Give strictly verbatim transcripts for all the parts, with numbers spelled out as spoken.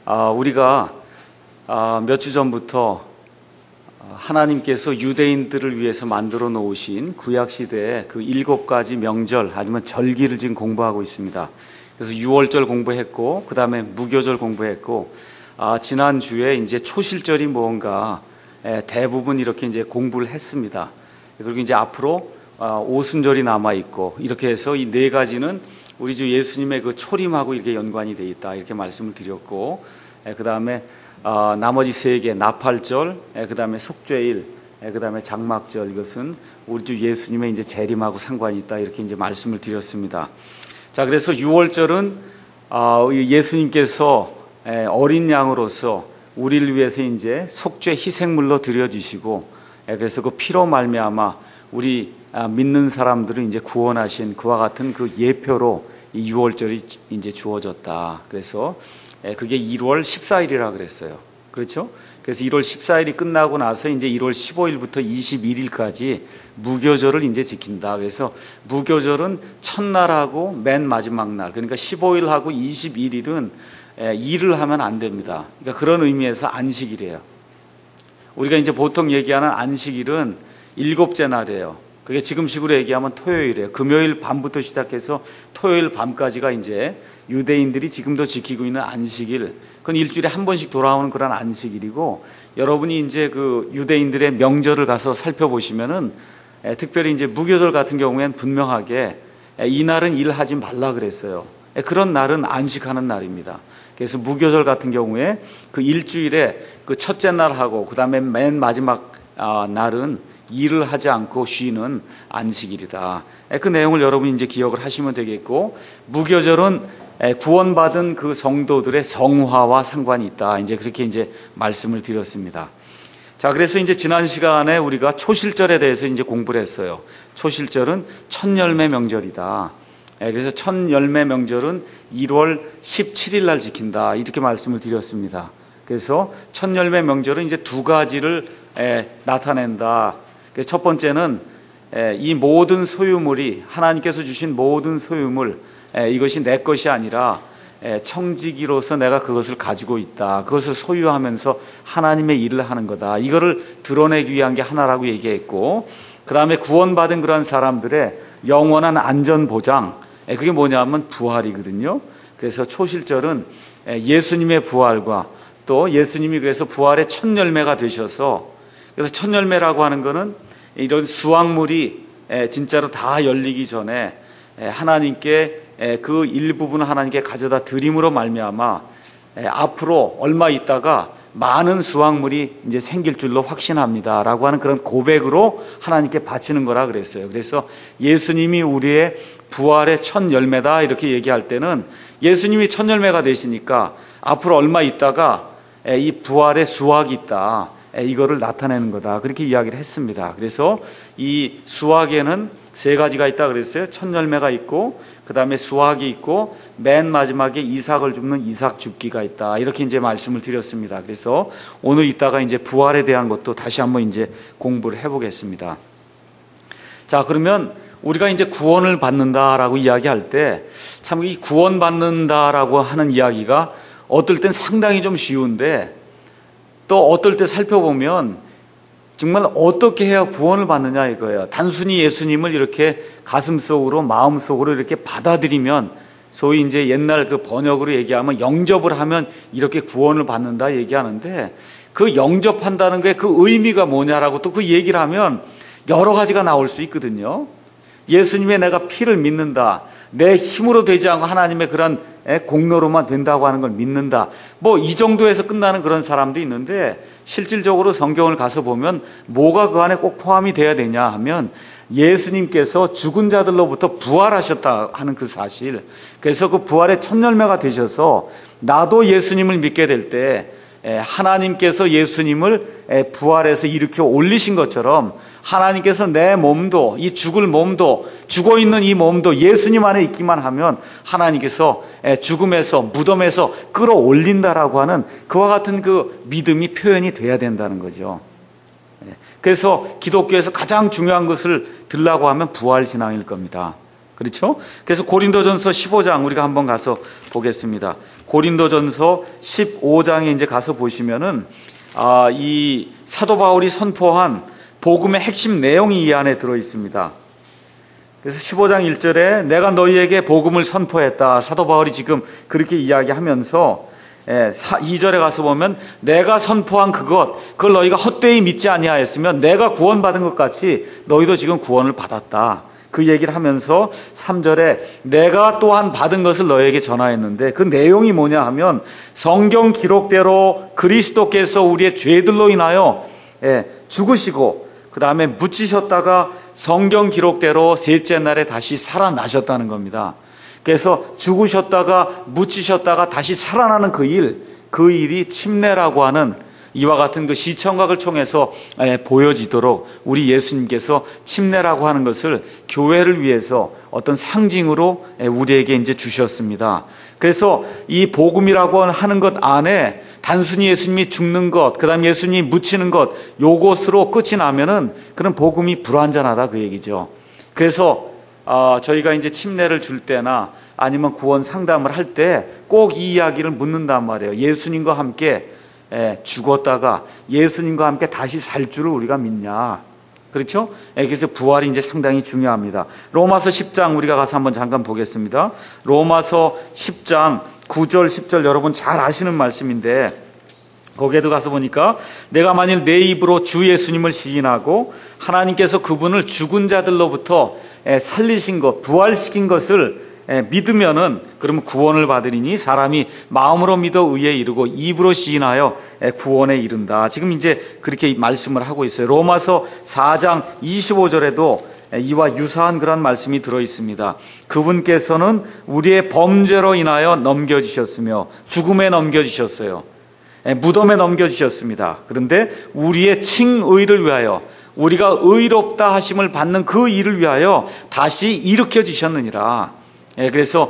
아, 우리가 아, 몇 주 전부터 하나님께서 유대인들을 위해서 만들어 놓으신 구약시대의 그 일곱 가지 명절 아니면 절기를 지금 공부하고 있습니다. 그래서 유월절 공부했고, 그 다음에 무교절 공부했고, 아, 지난주에 이제 초실절이 뭔가 에, 대부분 이렇게 이제 공부를 했습니다. 그리고 이제 앞으로 아, 오순절이 남아있고, 이렇게 해서 이 네 가지는 우리 주 예수님의 그 초림하고 이렇게 연관이 되어 있다. 이렇게 말씀을 드렸고, 그 다음에 어, 나머지 세 개, 나팔절, 그 다음에 속죄일, 그 다음에 장막절, 이것은 우리 주 예수님의 이제 재림하고 상관이 있다. 이렇게 이제 말씀을 드렸습니다. 자, 그래서 유월절은 어, 예수님께서 어린 양으로서 우리를 위해서 이제 속죄 희생물로 드려주시고, 그래서 그 피로 말미암아 우리 믿는 사람들을 이제 구원하신 그와 같은 그 예표로 이 유월절이 이제 주어졌다. 그래서 그게 일월 십사일이라 그랬어요. 그렇죠? 그래서 일월 십사일이 끝나고 나서 이제 일월 십오일부터 이십일일까지 무교절을 이제 지킨다. 그래서 무교절은 첫날하고 맨 마지막 날, 그러니까 십오일하고 이십일일은 일을 하면 안 됩니다. 그러니까 그런 의미에서 안식일이에요. 우리가 이제 보통 얘기하는 안식일은 일곱째 날이에요. 그게 지금식으로 얘기하면 토요일이에요. 금요일 밤부터 시작해서 토요일 밤까지가 이제 유대인들이 지금도 지키고 있는 안식일, 그건 일주일에 한 번씩 돌아오는 그런 안식일이고, 여러분이 이제 그 유대인들의 명절을 가서 살펴보시면은 에, 특별히 이제 무교절 같은 경우에는 분명하게 에, 이 날은 일하지 말라 그랬어요. 에, 그런 날은 안식하는 날입니다. 그래서 무교절 같은 경우에 그 일주일에 그 첫째 날하고 그 다음에 맨 마지막 아, 날은 일을 하지 않고 쉬는 안식일이다. 그 내용을 여러분이 이제 기억을 하시면 되겠고, 무교절은 구원받은 그 성도들의 성화와 상관이 있다. 이제 그렇게 이제 말씀을 드렸습니다. 자, 그래서 이제 지난 시간에 우리가 초실절에 대해서 이제 공부를 했어요. 초실절은 첫 열매 명절이다. 그래서 첫 열매 명절은 일월 십칠일 날 지킨다. 이렇게 말씀을 드렸습니다. 그래서 첫 열매 명절은 이제 두 가지를 나타낸다. 첫 번째는 이 모든 소유물이, 하나님께서 주신 모든 소유물, 이것이 내 것이 아니라 청지기로서 내가 그것을 가지고 있다. 그것을 소유하면서 하나님의 일을 하는 거다. 이거를 드러내기 위한 게 하나라고 얘기했고, 그 다음에 구원받은 그런 사람들의 영원한 안전보장, 그게 뭐냐면 부활이거든요. 그래서 초실절은 예수님의 부활과 또 예수님이 그래서 부활의 첫 열매가 되셔서, 그래서 첫 열매라고 하는 거는 이런 수확물이 진짜로 다 열리기 전에 하나님께 그 일부분을 하나님께 가져다 드림으로 말미암아 앞으로 얼마 있다가 많은 수확물이 이제 생길 줄로 확신합니다라고 하는 그런 고백으로 하나님께 바치는 거라 그랬어요. 그래서 예수님이 우리의 부활의 첫 열매다 이렇게 얘기할 때는 예수님이 첫 열매가 되시니까 앞으로 얼마 있다가 이 부활의 수확이 있다, 이거를 나타내는 거다, 그렇게 이야기를 했습니다. 그래서 이 수확에는 세 가지가 있다 그랬어요. 첫 열매가 있고, 그 다음에 수확이 있고, 맨 마지막에 이삭을 줍는 이삭 줍기가 있다, 이렇게 이제 말씀을 드렸습니다. 그래서 오늘 이따가 이제 부활에 대한 것도 다시 한번 이제 공부를 해보겠습니다. 자, 그러면 우리가 이제 구원을 받는다라고 이야기할 때 참 이 구원받는다라고 하는 이야기가 어떨 땐 상당히 좀 쉬운데, 또 어떨 때 살펴보면 정말 어떻게 해야 구원을 받느냐 이거예요. 단순히 예수님을 이렇게 가슴속으로, 마음속으로 이렇게 받아들이면, 소위 이제 옛날 그 번역으로 얘기하면 영접을 하면 이렇게 구원을 받는다 얘기하는데, 그 영접한다는 게 그 의미가 뭐냐라고 또 그 얘기를 하면 여러 가지가 나올 수 있거든요. 예수님의 내가 피를 믿는다, 내 힘으로 되지 않고 하나님의 그런 공로로만 된다고 하는 걸 믿는다, 뭐 이 정도에서 끝나는 그런 사람도 있는데, 실질적으로 성경을 가서 보면 뭐가 그 안에 꼭 포함이 돼야 되냐 하면 예수님께서 죽은 자들로부터 부활하셨다 하는 그 사실, 그래서 그 부활의 첫 열매가 되셔서 나도 예수님을 믿게 될 때 하나님께서 예수님을 부활해서 일으켜 올리신 것처럼 하나님께서 내 몸도, 이 죽을 몸도, 죽어 있는 이 몸도 예수님 안에 있기만 하면 하나님께서 죽음에서, 무덤에서 끌어올린다라고 하는 그와 같은 그 믿음이 표현이 돼야 된다는 거죠. 그래서 기독교에서 가장 중요한 것을 들라고 하면 부활신앙일 겁니다. 그렇죠? 그래서 고린도전서 십오 장 우리가 한번 가서 보겠습니다. 고린도전서 십오 장에 이제 가서 보시면은 아, 이 사도 바울이 선포한 복음의 핵심 내용이 이 안에 들어 있습니다. 그래서 십오 장 일 절에 내가 너희에게 복음을 선포했다. 사도 바울이 지금 그렇게 이야기하면서 이 절에 가서 보면 내가 선포한 그것, 그걸 너희가 헛되이 믿지 아니하였으면 내가 구원받은 것 같이 너희도 지금 구원을 받았다. 그 얘기를 하면서 삼 절에 내가 또한 받은 것을 너희에게 전하였는데 그 내용이 뭐냐 하면 성경 기록대로 그리스도께서 우리의 죄들로 인하여 죽으시고 그 다음에 묻히셨다가 성경 기록대로 셋째 날에 다시 살아나셨다는 겁니다. 그래서 죽으셨다가 묻히셨다가 다시 살아나는 그 일, 그 일이 침례라고 하는 이와 같은 그 시청각을 통해서 보여지도록 우리 예수님께서 침례라고 하는 것을 교회를 위해서 어떤 상징으로 우리에게 이제 주셨습니다. 그래서 이 복음이라고 하는 것 안에 단순히 예수님이 죽는 것, 그 다음 예수님이 묻히는 것, 요것으로 끝이 나면은 그런 복음이 불완전하다 그 얘기죠. 그래서 어, 저희가 이제 침례를 줄 때나 아니면 구원 상담을 할 때 꼭 이 이야기를 묻는단 말이에요. 예수님과 함께 예, 죽었다가 예수님과 함께 다시 살 줄을 우리가 믿냐. 그렇죠? 예, 그래서 부활이 이제 상당히 중요합니다. 로마서 십 장 우리가 가서 한번 잠깐 보겠습니다. 로마서 십 장 구 절 십 절 여러분 잘 아시는 말씀인데 거기에도 가서 보니까 내가 만일 내 입으로 주 예수님을 시인하고 하나님께서 그분을 죽은 자들로부터 살리신 것, 부활시킨 것을 믿으면은 그러면 구원을 받으리니 사람이 마음으로 믿어 의에 이르고 입으로 시인하여 구원에 이른다. 지금 이제 그렇게 말씀을 하고 있어요. 로마서 사 장 이십오 절에도 이와 유사한 그런 말씀이 들어 있습니다. 그분께서는 우리의 범죄로 인하여 넘겨지셨으며 죽음에 넘겨지셨어요. 무덤에 넘겨지셨습니다. 그런데 우리의 칭의를 위하여 우리가 의롭다 하심을 받는 그 일을 위하여 다시 일으켜지셨느니라. 그래서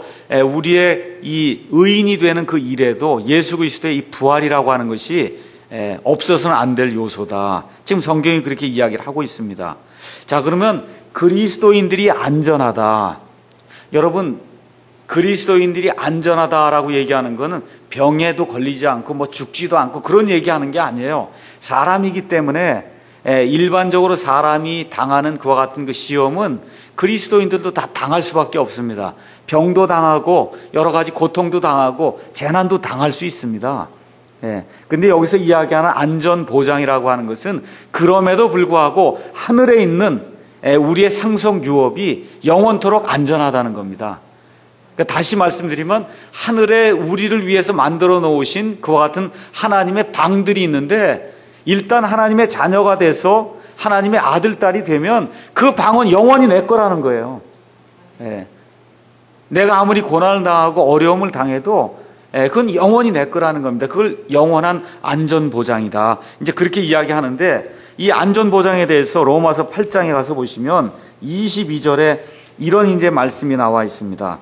우리의 이 의인이 되는 그 일에도 예수 그리스도의 이 부활이라고 하는 것이 없어서는 안 될 요소다. 지금 성경이 그렇게 이야기를 하고 있습니다. 자, 그러면 그리스도인들이 안전하다. 여러분, 그리스도인들이 안전하다라고 얘기하는 것은 병에도 걸리지 않고 뭐 죽지도 않고 그런 얘기하는 게 아니에요. 사람이기 때문에 일반적으로 사람이 당하는 그와 같은 그 시험은 그리스도인들도 다 당할 수밖에 없습니다. 병도 당하고 여러 가지 고통도 당하고 재난도 당할 수 있습니다. 예. 근데 여기서 이야기하는 안전보장이라고 하는 것은 그럼에도 불구하고 하늘에 있는 우리의 상속 유업이 영원토록 안전하다는 겁니다. 그러니까 다시 말씀드리면 하늘에 우리를 위해서 만들어 놓으신 그와 같은 하나님의 방들이 있는데 일단 하나님의 자녀가 돼서 하나님의 아들, 딸이 되면 그 방은 영원히 내 거라는 거예요. 예. 내가 아무리 고난을 당하고 어려움을 당해도 예, 그건 영원히 내 거라는 겁니다. 그걸 영원한 안전보장이다. 이제 그렇게 이야기하는데 이 안전보장에 대해서 로마서 팔 장에 가서 보시면 이십이 절에 이런 이제 말씀이 나와 있습니다.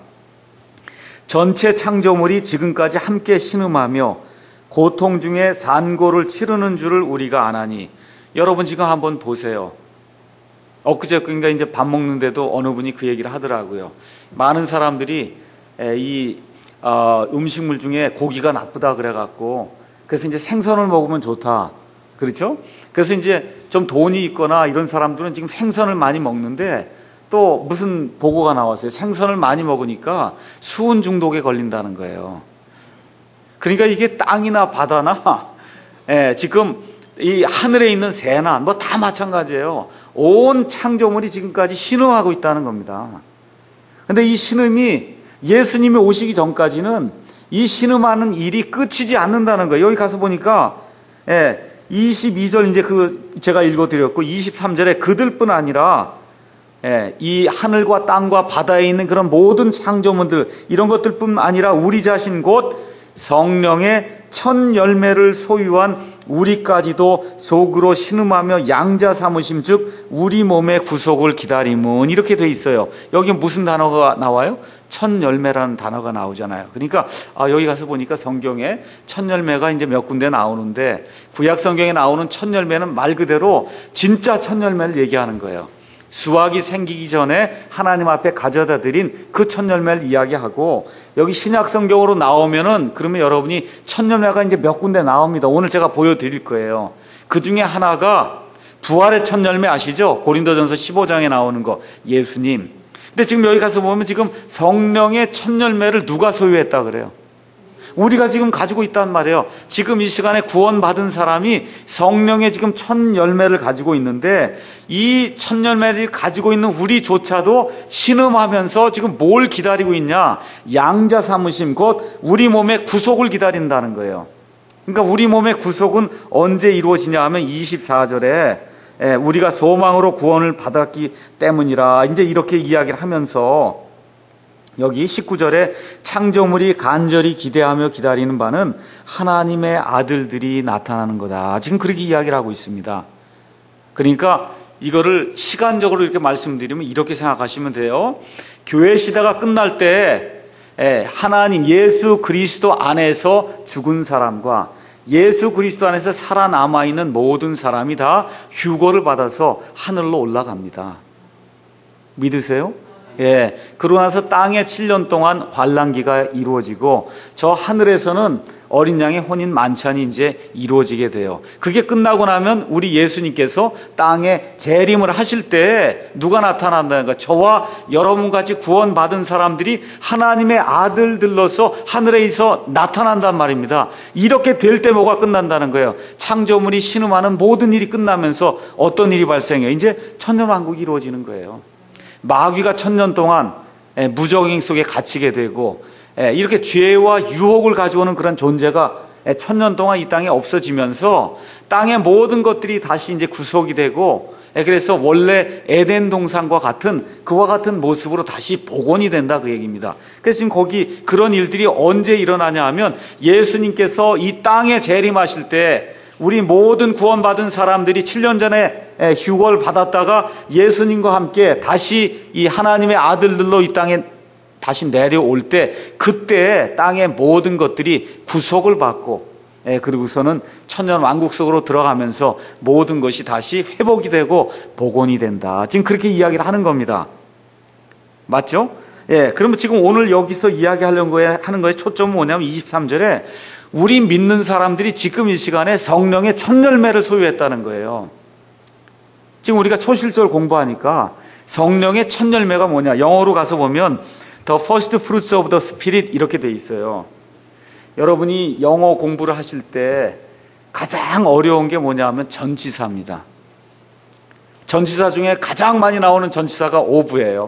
전체 창조물이 지금까지 함께 신음하며 고통 중에 산고를 치르는 줄을 우리가 아나니. 여러분 지금 한번 보세요. 엊그저께인가 이제 밥 먹는데도 어느 분이 그 얘기를 하더라고요. 많은 사람들이 이 음식물 중에 고기가 나쁘다 그래갖고 그래서 이제 생선을 먹으면 좋다. 그렇죠? 그래서 이제 좀 돈이 있거나 이런 사람들은 지금 생선을 많이 먹는데 또 무슨 보고가 나왔어요. 생선을 많이 먹으니까 수은 중독에 걸린다는 거예요. 그러니까 이게 땅이나 바다나 예, 지금 이 하늘에 있는 새나 뭐 다 마찬가지예요. 온 창조물이 지금까지 신음하고 있다는 겁니다. 그런데 이 신음이 예수님이 오시기 전까지는 이 신음하는 일이 끝이지 않는다는 거예요. 여기 가서 보니까 예, 이십이 절 이제 그 제가 읽어드렸고 이십삼 절에 그들뿐 아니라 예, 이 하늘과 땅과 바다에 있는 그런 모든 창조물들 이런 것들뿐 아니라 우리 자신 곧 성령의 첫 열매를 소유한 우리까지도 속으로 신음하며 양자 삼으심 즉 우리 몸의 구속을 기다림은 이렇게 돼 있어요. 여기 무슨 단어가 나와요? 첫 열매라는 단어가 나오잖아요. 그러니까 아, 여기 가서 보니까 성경에 첫 열매가 이제 몇 군데 나오는데 구약 성경에 나오는 첫 열매는 말 그대로 진짜 첫 열매를 얘기하는 거예요. 수확이 생기기 전에 하나님 앞에 가져다 드린 그 첫 열매를 이야기하고, 여기 신약 성경으로 나오면은 그러면 여러분이 첫 열매가 이제 몇 군데 나옵니다. 오늘 제가 보여드릴 거예요. 그 중에 하나가 부활의 첫 열매 아시죠? 고린도전서 십오 장에 나오는 거, 예수님. 근데 지금 여기 가서 보면 지금 성령의 첫 열매를 누가 소유했다 그래요? 우리가 지금 가지고 있단 말이에요. 지금 이 시간에 구원받은 사람이 성령의 지금 첫 열매를 가지고 있는데, 이 첫 열매를 가지고 있는 우리조차도 신음하면서 지금 뭘 기다리고 있냐? 양자 삼으심, 곧 우리 몸의 구속을 기다린다는 거예요. 그러니까 우리 몸의 구속은 언제 이루어지냐 하면 이십사 절에 우리가 소망으로 구원을 받았기 때문이라, 이제 이렇게 이야기를 하면서 여기 십구 절에 창조물이 간절히 기대하며 기다리는 바는 하나님의 아들들이 나타나는 거다. 지금 그렇게 이야기를 하고 있습니다. 그러니까 이거를 시간적으로 이렇게 말씀드리면 이렇게 생각하시면 돼요. 교회 시대가 끝날 때 하나님 예수 그리스도 안에서 죽은 사람과 예수 그리스도 안에서 살아남아 있는 모든 사람이 다 휴거를 받아서 하늘로 올라갑니다. 믿으세요? 예. 그러고 나서 땅에 칠 년 동안 환란기가 이루어지고 저 하늘에서는 어린 양의 혼인 만찬이 이제 이루어지게 돼요. 그게 끝나고 나면 우리 예수님께서 땅에 재림을 하실 때 누가 나타난다는 거예요? 저와 여러분같이 구원받은 사람들이 하나님의 아들들로서 하늘에서 나타난단 말입니다. 이렇게 될 때 뭐가 끝난다는 거예요? 창조물이 신음하는 모든 일이 끝나면서 어떤 일이 발생해요? 이제 천년왕국이 이루어지는 거예요. 마귀가 천년 동안 무적행 속에 갇히게 되고 이렇게 죄와 유혹을 가져오는 그런 존재가 천년 동안 이 땅에 없어지면서 땅의 모든 것들이 다시 이제 구속이 되고, 그래서 원래 에덴 동산과 같은 그와 같은 모습으로 다시 복원이 된다 그 얘기입니다. 그래서 지금 거기 그런 일들이 언제 일어나냐 하면 예수님께서 이 땅에 재림하실 때 우리 모든 구원받은 사람들이 칠 년 전에 휴거를 받았다가 예수님과 함께 다시 이 하나님의 아들들로 이 땅에 다시 내려올 때, 그때 땅의 모든 것들이 구속을 받고, 그리고서는 천년 왕국 속으로 들어가면서 모든 것이 다시 회복이 되고 복원이 된다. 지금 그렇게 이야기를 하는 겁니다. 맞죠? 예. 그러면 지금 오늘 여기서 이야기하려는 거에, 하는 거에 초점은 뭐냐면 이십삼 절에 우리 믿는 사람들이 지금 이 시간에 성령의 첫 열매를 소유했다는 거예요. 지금 우리가 초실절 공부하니까 성령의 첫 열매가 뭐냐? 영어로 가서 보면 The first fruits of the Spirit 이렇게 돼 있어요. 여러분이 영어 공부를 하실 때 가장 어려운 게 뭐냐 하면 전치사입니다. 전치사 중에 가장 많이 나오는 전치사가 of예요.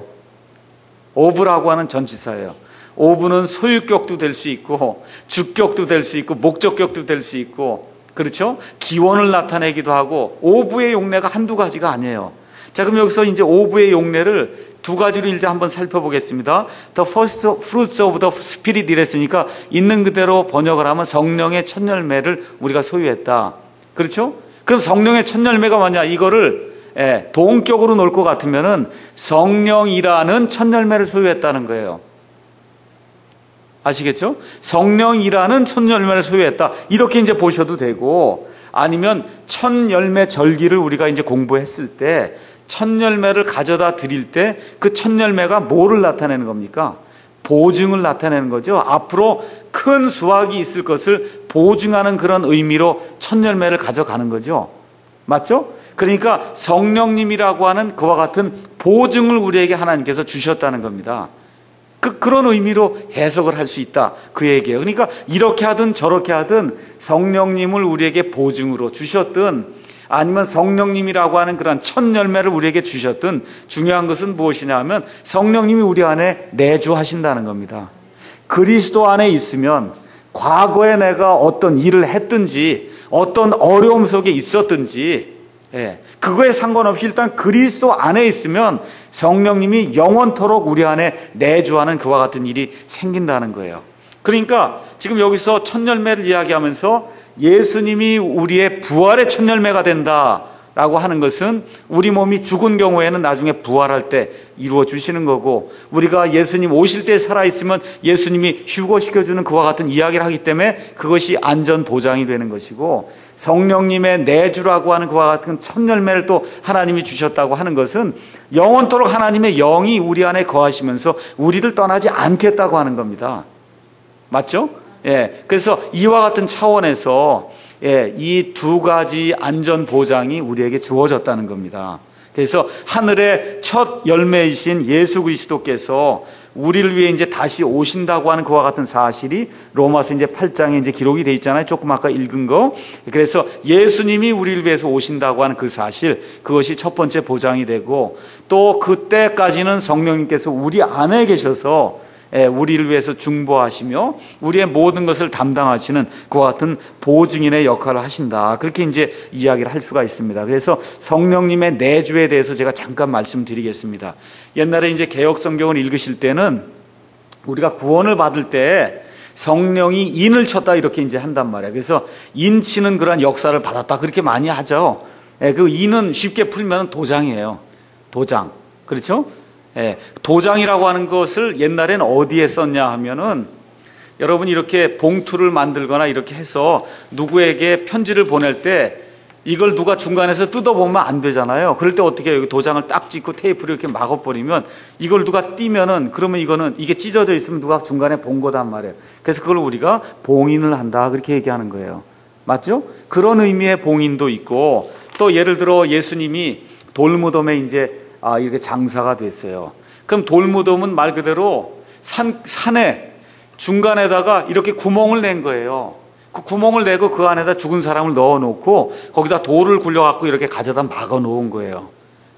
of라고 하는 전치사예요. of는 소유격도 될 수 있고 주격도 될 수 있고 목적격도 될 수 있고, 그렇죠? 기원을 나타내기도 하고 of의 용례가 한두 가지가 아니에요. 자, 그럼 여기서 이제 of의 용례를 두 가지로 일단 한번 살펴보겠습니다. The first fruits of the Spirit 이랬으니까 있는 그대로 번역을 하면 성령의 첫 열매를 우리가 소유했다. 그렇죠? 그럼 성령의 첫 열매가 뭐냐? 이거를 예, 동격으로 놓을 것 같으면은 성령이라는 첫 열매를 소유했다는 거예요. 아시겠죠? 성령이라는 첫 열매를 소유했다. 이렇게 이제 보셔도 되고, 아니면 첫 열매 절기를 우리가 이제 공부했을 때 첫 열매를 가져다 드릴 때 그 첫 열매가 뭐를 나타내는 겁니까? 보증을 나타내는 거죠. 앞으로 큰 수확이 있을 것을 보증하는 그런 의미로 첫 열매를 가져가는 거죠. 맞죠? 그러니까 성령님이라고 하는 그와 같은 보증을 우리에게 하나님께서 주셨다는 겁니다. 그, 그런 의미로 해석을 할 수 있다. 그 얘기예요. 그러니까 이렇게 하든 저렇게 하든 성령님을 우리에게 보증으로 주셨든 아니면 성령님이라고 하는 그런 첫 열매를 우리에게 주셨든 중요한 것은 무엇이냐 하면 성령님이 우리 안에 내주하신다는 겁니다. 그리스도 안에 있으면 과거에 내가 어떤 일을 했든지 어떤 어려움 속에 있었든지 예, 그거에 상관없이 일단 그리스도 안에 있으면 성령님이 영원토록 우리 안에 내주하는 그와 같은 일이 생긴다는 거예요. 그러니까 지금 여기서 첫 열매를 이야기하면서 예수님이 우리의 부활의 첫 열매가 된다, 라고 하는 것은 우리 몸이 죽은 경우에는 나중에 부활할 때 이루어 주시는 거고, 우리가 예수님 오실 때 살아있으면 예수님이 휴거시켜주는 그와 같은 이야기를 하기 때문에 그것이 안전 보장이 되는 것이고, 성령님의 내주라고 하는 그와 같은 첫 열매를 또 하나님이 주셨다고 하는 것은 영원토록 하나님의 영이 우리 안에 거하시면서 우리를 떠나지 않겠다고 하는 겁니다. 맞죠? 예. 그래서 이와 같은 차원에서 예, 이 두 가지 안전 보장이 우리에게 주어졌다는 겁니다. 그래서 하늘의 첫 열매이신 예수 그리스도께서 우리를 위해 이제 다시 오신다고 하는 그와 같은 사실이 로마서 이제 팔 장에 이제 기록이 되어 있잖아요. 조금 아까 읽은 거. 그래서 예수님이 우리를 위해서 오신다고 하는 그 사실, 그것이 첫 번째 보장이 되고, 또 그때까지는 성령님께서 우리 안에 계셔서 우리를 위해서 중보하시며 우리의 모든 것을 담당하시는 그와 같은 보증인의 역할을 하신다. 그렇게 이제 이야기를 할 수가 있습니다. 그래서 성령님의 내주에 대해서 제가 잠깐 말씀드리겠습니다. 옛날에 이제 개역 성경을 읽으실 때는 우리가 구원을 받을 때 성령이 인을 쳤다 이렇게 이제 한단 말이에요. 그래서 인 치는 그런 역사를 받았다 그렇게 많이 하죠. 그 인은 쉽게 풀면 도장이에요. 도장. 그렇죠? 예, 도장이라고 하는 것을 옛날에는 어디에 썼냐 하면은, 여러분 이렇게 봉투를 만들거나 이렇게 해서 누구에게 편지를 보낼 때 이걸 누가 중간에서 뜯어보면 안 되잖아요. 그럴 때 어떻게 해요? 도장을 딱 찍고 테이프를 이렇게 막아버리면 이걸 누가 띄면은, 그러면 이거는 이게 찢어져 있으면 누가 중간에 본 거단 말이에요. 그래서 그걸 우리가 봉인을 한다 그렇게 얘기하는 거예요. 맞죠? 그런 의미의 봉인도 있고, 또 예를 들어 예수님이 돌무덤에 이제 아, 이렇게 장사가 됐어요. 그럼 돌무덤은 말 그대로 산, 산에 중간에다가 이렇게 구멍을 낸 거예요. 그 구멍을 내고 그 안에다 죽은 사람을 넣어 놓고 거기다 돌을 굴려갖고 이렇게 가져다 막아 놓은 거예요.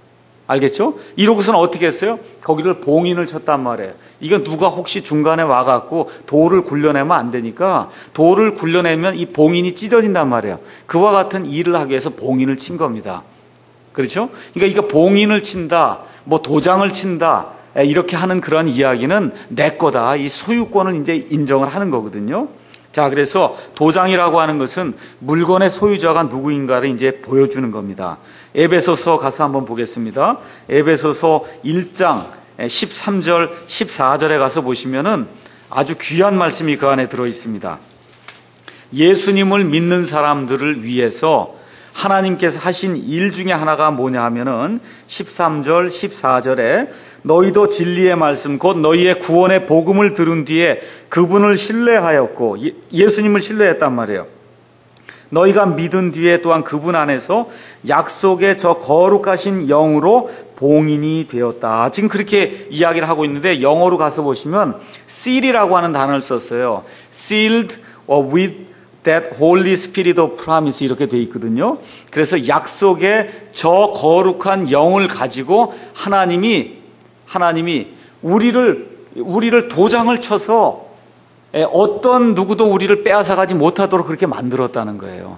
알겠죠? 이러고서는 어떻게 했어요? 거기를 봉인을 쳤단 말이에요. 이건 누가 혹시 중간에 와갖고 돌을 굴려내면 안 되니까, 돌을 굴려내면 이 봉인이 찢어진단 말이에요. 그와 같은 일을 하기 위해서 봉인을 친 겁니다. 그렇죠? 그러니까 이거 봉인을 친다, 뭐 도장을 친다, 이렇게 하는 그런 이야기는 내 거다. 이 소유권을 이제 인정을 하는 거거든요. 자, 그래서 도장이라고 하는 것은 물건의 소유자가 누구인가를 이제 보여주는 겁니다. 에베소서 가서 한번 보겠습니다. 에베소서 일 장 십삼 절, 십사 절에 가서 보시면은 아주 귀한 말씀이 그 안에 들어 있습니다. 예수님을 믿는 사람들을 위해서 하나님께서 하신 일 중에 하나가 뭐냐 하면은 십삼 절, 십사 절에 너희도 진리의 말씀 곧 너희의 구원의 복음을 들은 뒤에 그분을 신뢰하였고, 예수님을 신뢰했단 말이에요. 너희가 믿은 뒤에 또한 그분 안에서 약속의 저 거룩하신 영으로 봉인이 되었다. 지금 그렇게 이야기를 하고 있는데, 영어로 가서 보시면 seal이라고 하는 단어를 썼어요. sealed with that Holy Spirit of Promise 이렇게 돼 있거든요. 그래서 약속의 저 거룩한 영을 가지고 하나님이 하나님이 우리를 우리를 도장을 쳐서 어떤 누구도 우리를 빼앗아가지 못하도록 그렇게 만들었다는 거예요.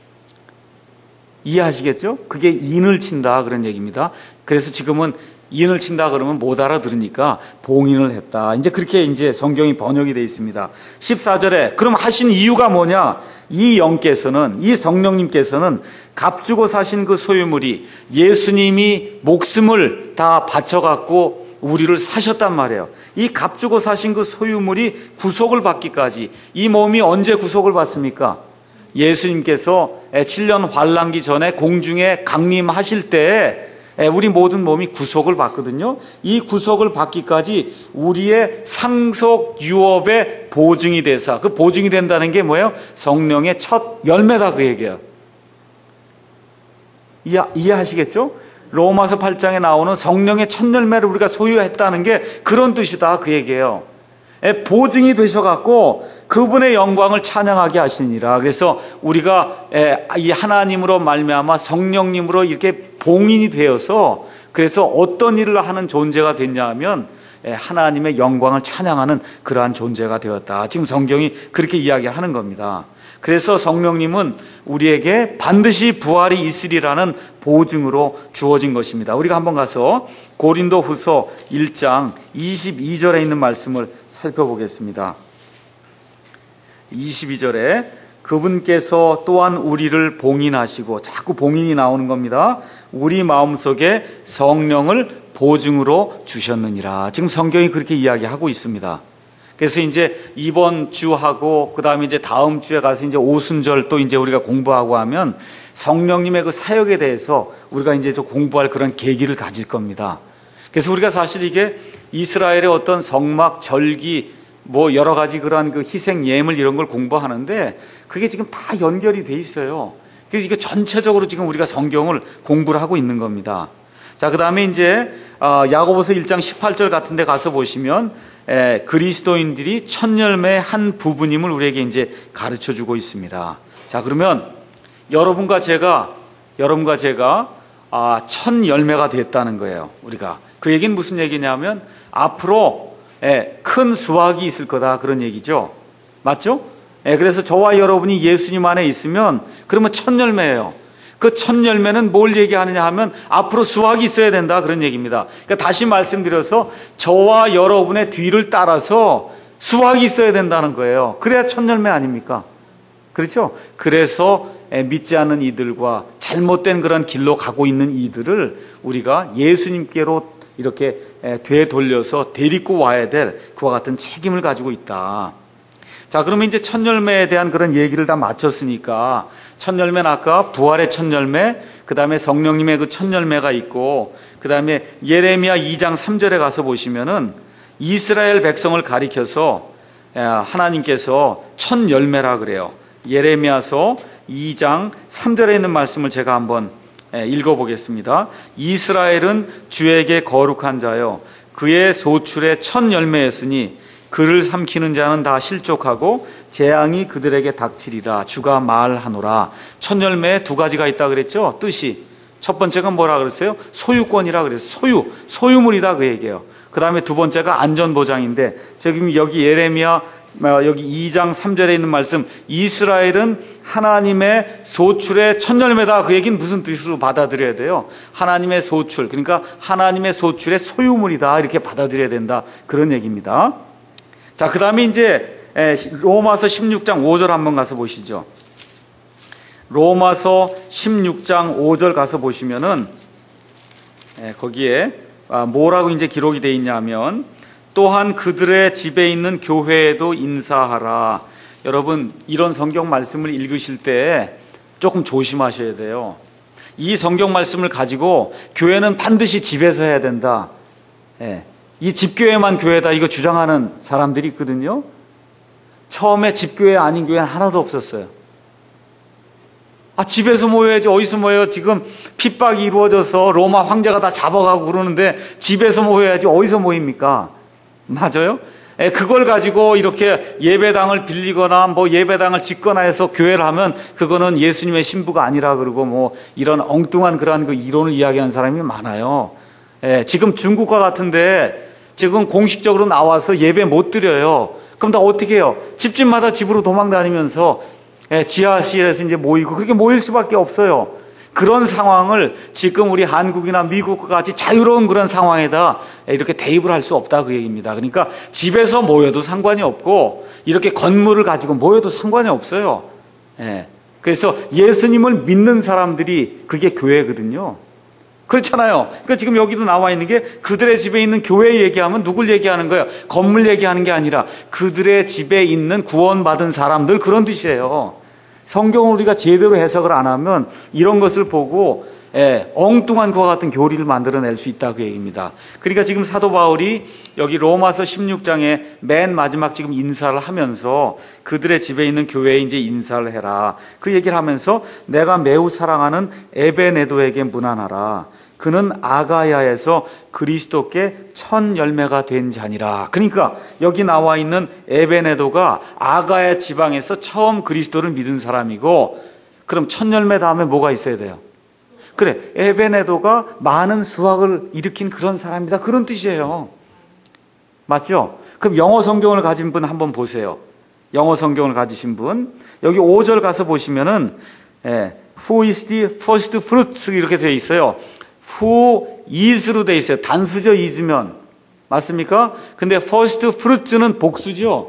이해하시겠죠? 그게 인을 친다 그런 얘기입니다. 그래서 지금은 인을 친다 그러면 못 알아들으니까 봉인을 했다. 이제 그렇게 이제 성경이 번역이 되어 있습니다. 십사 절에 그럼 하신 이유가 뭐냐? 이 영께서는, 이 성령님께서는 값주고 사신 그 소유물이 예수님이 목숨을 다 바쳐갖고 우리를 사셨단 말이에요. 이 값주고 사신 그 소유물이 구속을 받기까지, 이 몸이 언제 구속을 받습니까? 예수님께서 칠 년 환란기 전에 공중에 강림하실 때 우리 모든 몸이 구속을 받거든요. 이 구속을 받기까지 우리의 상속 유업의 보증이 돼서, 그 보증이 된다는 게 뭐예요? 성령의 첫 열매다 그 얘기예요. 이해, 이해하시겠죠? 로마서 팔 장에 나오는 성령의 첫 열매를 우리가 소유했다는 게 그런 뜻이다 그 얘기예요. 보증이 되셔갖고 그분의 영광을 찬양하게 하시니라. 그래서 우리가 이 하나님으로 말미암아 성령님으로 이렇게 봉인이 되어서, 그래서 어떤 일을 하는 존재가 됐냐 하면 하나님의 영광을 찬양하는 그러한 존재가 되었다. 지금 성경이 그렇게 이야기하는 겁니다. 그래서 성령님은 우리에게 반드시 부활이 있으리라는 보증으로 주어진 것입니다. 우리가 한번 가서 고린도 후서 일 장 이십이 절에 있는 말씀을 살펴보겠습니다. 이십이 절에 그분께서 또한 우리를 봉인하시고, 자꾸 봉인이 나오는 겁니다. 우리 마음속에 성령을 보증으로 주셨느니라. 지금 성경이 그렇게 이야기하고 있습니다. 그래서 이제 이번 주하고 그다음에 이제 다음 주에 가서 이제 오순절 또 이제 우리가 공부하고 하면 성령님의 그 사역에 대해서 우리가 이제 좀 공부할 그런 계기를 가질 겁니다. 그래서 우리가 사실 이게 이스라엘의 어떤 성막, 절기, 뭐 여러 가지 그러한 그 희생 예물 이런 걸 공부하는데 그게 지금 다 연결이 돼 있어요. 그래서 이게 전체적으로 지금 우리가 성경을 공부를 하고 있는 겁니다. 자, 그 다음에 이제 야고보서 일 장 십팔 절 같은 데 가서 보시면 에, 그리스도인들이 첫 열매의 한 부분임을 우리에게 이제 가르쳐 주고 있습니다. 자, 그러면 여러분과 제가 여러분과 제가 아, 첫 열매가 됐다는 거예요. 우리가 그 얘기는 무슨 얘기냐면 앞으로 에, 큰 수확이 있을 거다, 그런 얘기죠. 맞죠? 에, 그래서 저와 여러분이 예수님 안에 있으면 그러면 첫 열매예요. 그 첫 열매는 뭘 얘기하느냐 하면 앞으로 수확이 있어야 된다, 그런 얘기입니다. 그러니까 다시 말씀드려서 저와 여러분의 뒤를 따라서 수확이 있어야 된다는 거예요. 그래야 첫 열매 아닙니까? 그렇죠? 그래서 믿지 않는 이들과 잘못된 그런 길로 가고 있는 이들을 우리가 예수님께로 이렇게 되돌려서 데리고 와야 될 그와 같은 책임을 가지고 있다. 자, 그러면 이제 첫 열매에 대한 그런 얘기를 다 마쳤으니까, 첫 열매는 아까 부활의 첫 열매, 그 다음에 성령님의 그 첫 열매가 있고, 그 다음에 예레미야 이 장 삼 절에 가서 보시면은 이스라엘 백성을 가리켜서 하나님께서 첫 열매라 그래요. 예레미야서 이 장 삼 절에 있는 말씀을 제가 한번 읽어보겠습니다. 이스라엘은 주에게 거룩한 자요, 그의 소출의 첫 열매였으니 그를 삼키는 자는 다 실족하고 재앙이 그들에게 닥치리라. 주가 말하노라. 첫 열매에 두 가지가 있다 그랬죠, 뜻이. 첫 번째가 뭐라 그랬어요? 소유권이라 그랬어요. 소유, 소유물이다, 그 얘기예요. 그 다음에 두 번째가 안전보장인데, 지금 여기 예레미야 여기 이 장 삼 절에 있는 말씀, 이스라엘은 하나님의 소출의 첫 열매다, 그 얘기는 무슨 뜻으로 받아들여야 돼요? 하나님의 소출, 그러니까 하나님의 소출의 소유물이다, 이렇게 받아들여야 된다, 그런 얘기입니다. 자, 그 다음에 이제 로마서 십육 장 오 절 한번 가서 보시죠. 로마서 십육 장 오 절 가서 보시면은 거기에 뭐라고 이제 기록이 되어 있냐면, 또한 그들의 집에 있는 교회에도 인사하라. 여러분, 이런 성경 말씀을 읽으실 때 조금 조심하셔야 돼요. 이 성경 말씀을 가지고 교회는 반드시 집에서 해야 된다, 예. 이 집교회만 교회다, 이거 주장하는 사람들이 있거든요. 처음에 집교회 아닌 교회는 하나도 없었어요. 아, 집에서 모여야지 어디서 모여요? 지금 핍박이 이루어져서 로마 황제가 다 잡아가고 그러는데 집에서 모여야지 어디서 모입니까? 맞아요? 예, 그걸 가지고 이렇게 예배당을 빌리거나 뭐 예배당을 짓거나 해서 교회를 하면 그거는 예수님의 신부가 아니라 그러고 뭐 이런 엉뚱한 그러한 그 이론을 이야기하는 사람이 많아요. 예, 지금 중국과 같은데 지금 공식적으로 나와서 예배 못 드려요. 그럼 다 어떻게 해요? 집집마다 집으로 도망다니면서 지하실에서 이제 모이고 그렇게 모일 수밖에 없어요. 그런 상황을 지금 우리 한국이나 미국과 같이 자유로운 그런 상황에다 이렇게 대입을 할 수 없다, 그 얘기입니다. 그러니까 집에서 모여도 상관이 없고 이렇게 건물을 가지고 모여도 상관이 없어요. 그래서 예수님을 믿는 사람들이 그게 교회거든요. 그렇잖아요. 그러니까 지금 여기도 나와 있는 게 그들의 집에 있는 교회 얘기하면 누굴 얘기하는 거예요? 건물 얘기하는 게 아니라 그들의 집에 있는 구원받은 사람들, 그런 뜻이에요. 성경을 우리가 제대로 해석을 안 하면 이런 것을 보고 예, 엉뚱한 그와 같은 교리를 만들어낼 수 있다, 그 얘기입니다. 그러니까 지금 사도 바울이 여기 로마서 십육 장에 맨 마지막 지금 인사를 하면서 그들의 집에 있는 교회에 이제 인사를 해라, 그 얘기를 하면서 내가 매우 사랑하는 에베네도에게 문안하라. 그는 아가야에서 그리스도께 첫 열매가 된 자니라. 그러니까 여기 나와 있는 에베네도가 아가야 지방에서 처음 그리스도를 믿은 사람이고, 그럼 첫 열매 다음에 뭐가 있어야 돼요? 그래, 에베네도가 많은 수확을 일으킨 그런 사람이다, 그런 뜻이에요. 맞죠? 그럼 영어 성경을 가진 분 한번 보세요. 영어 성경을 가지신 분, 여기 오 절 가서 보시면은 예, Who is the first fruits 이렇게 되어 있어요. Who is로 되어 있어요. 단수죠, is면. 맞습니까? 근데 first fruits는 복수죠.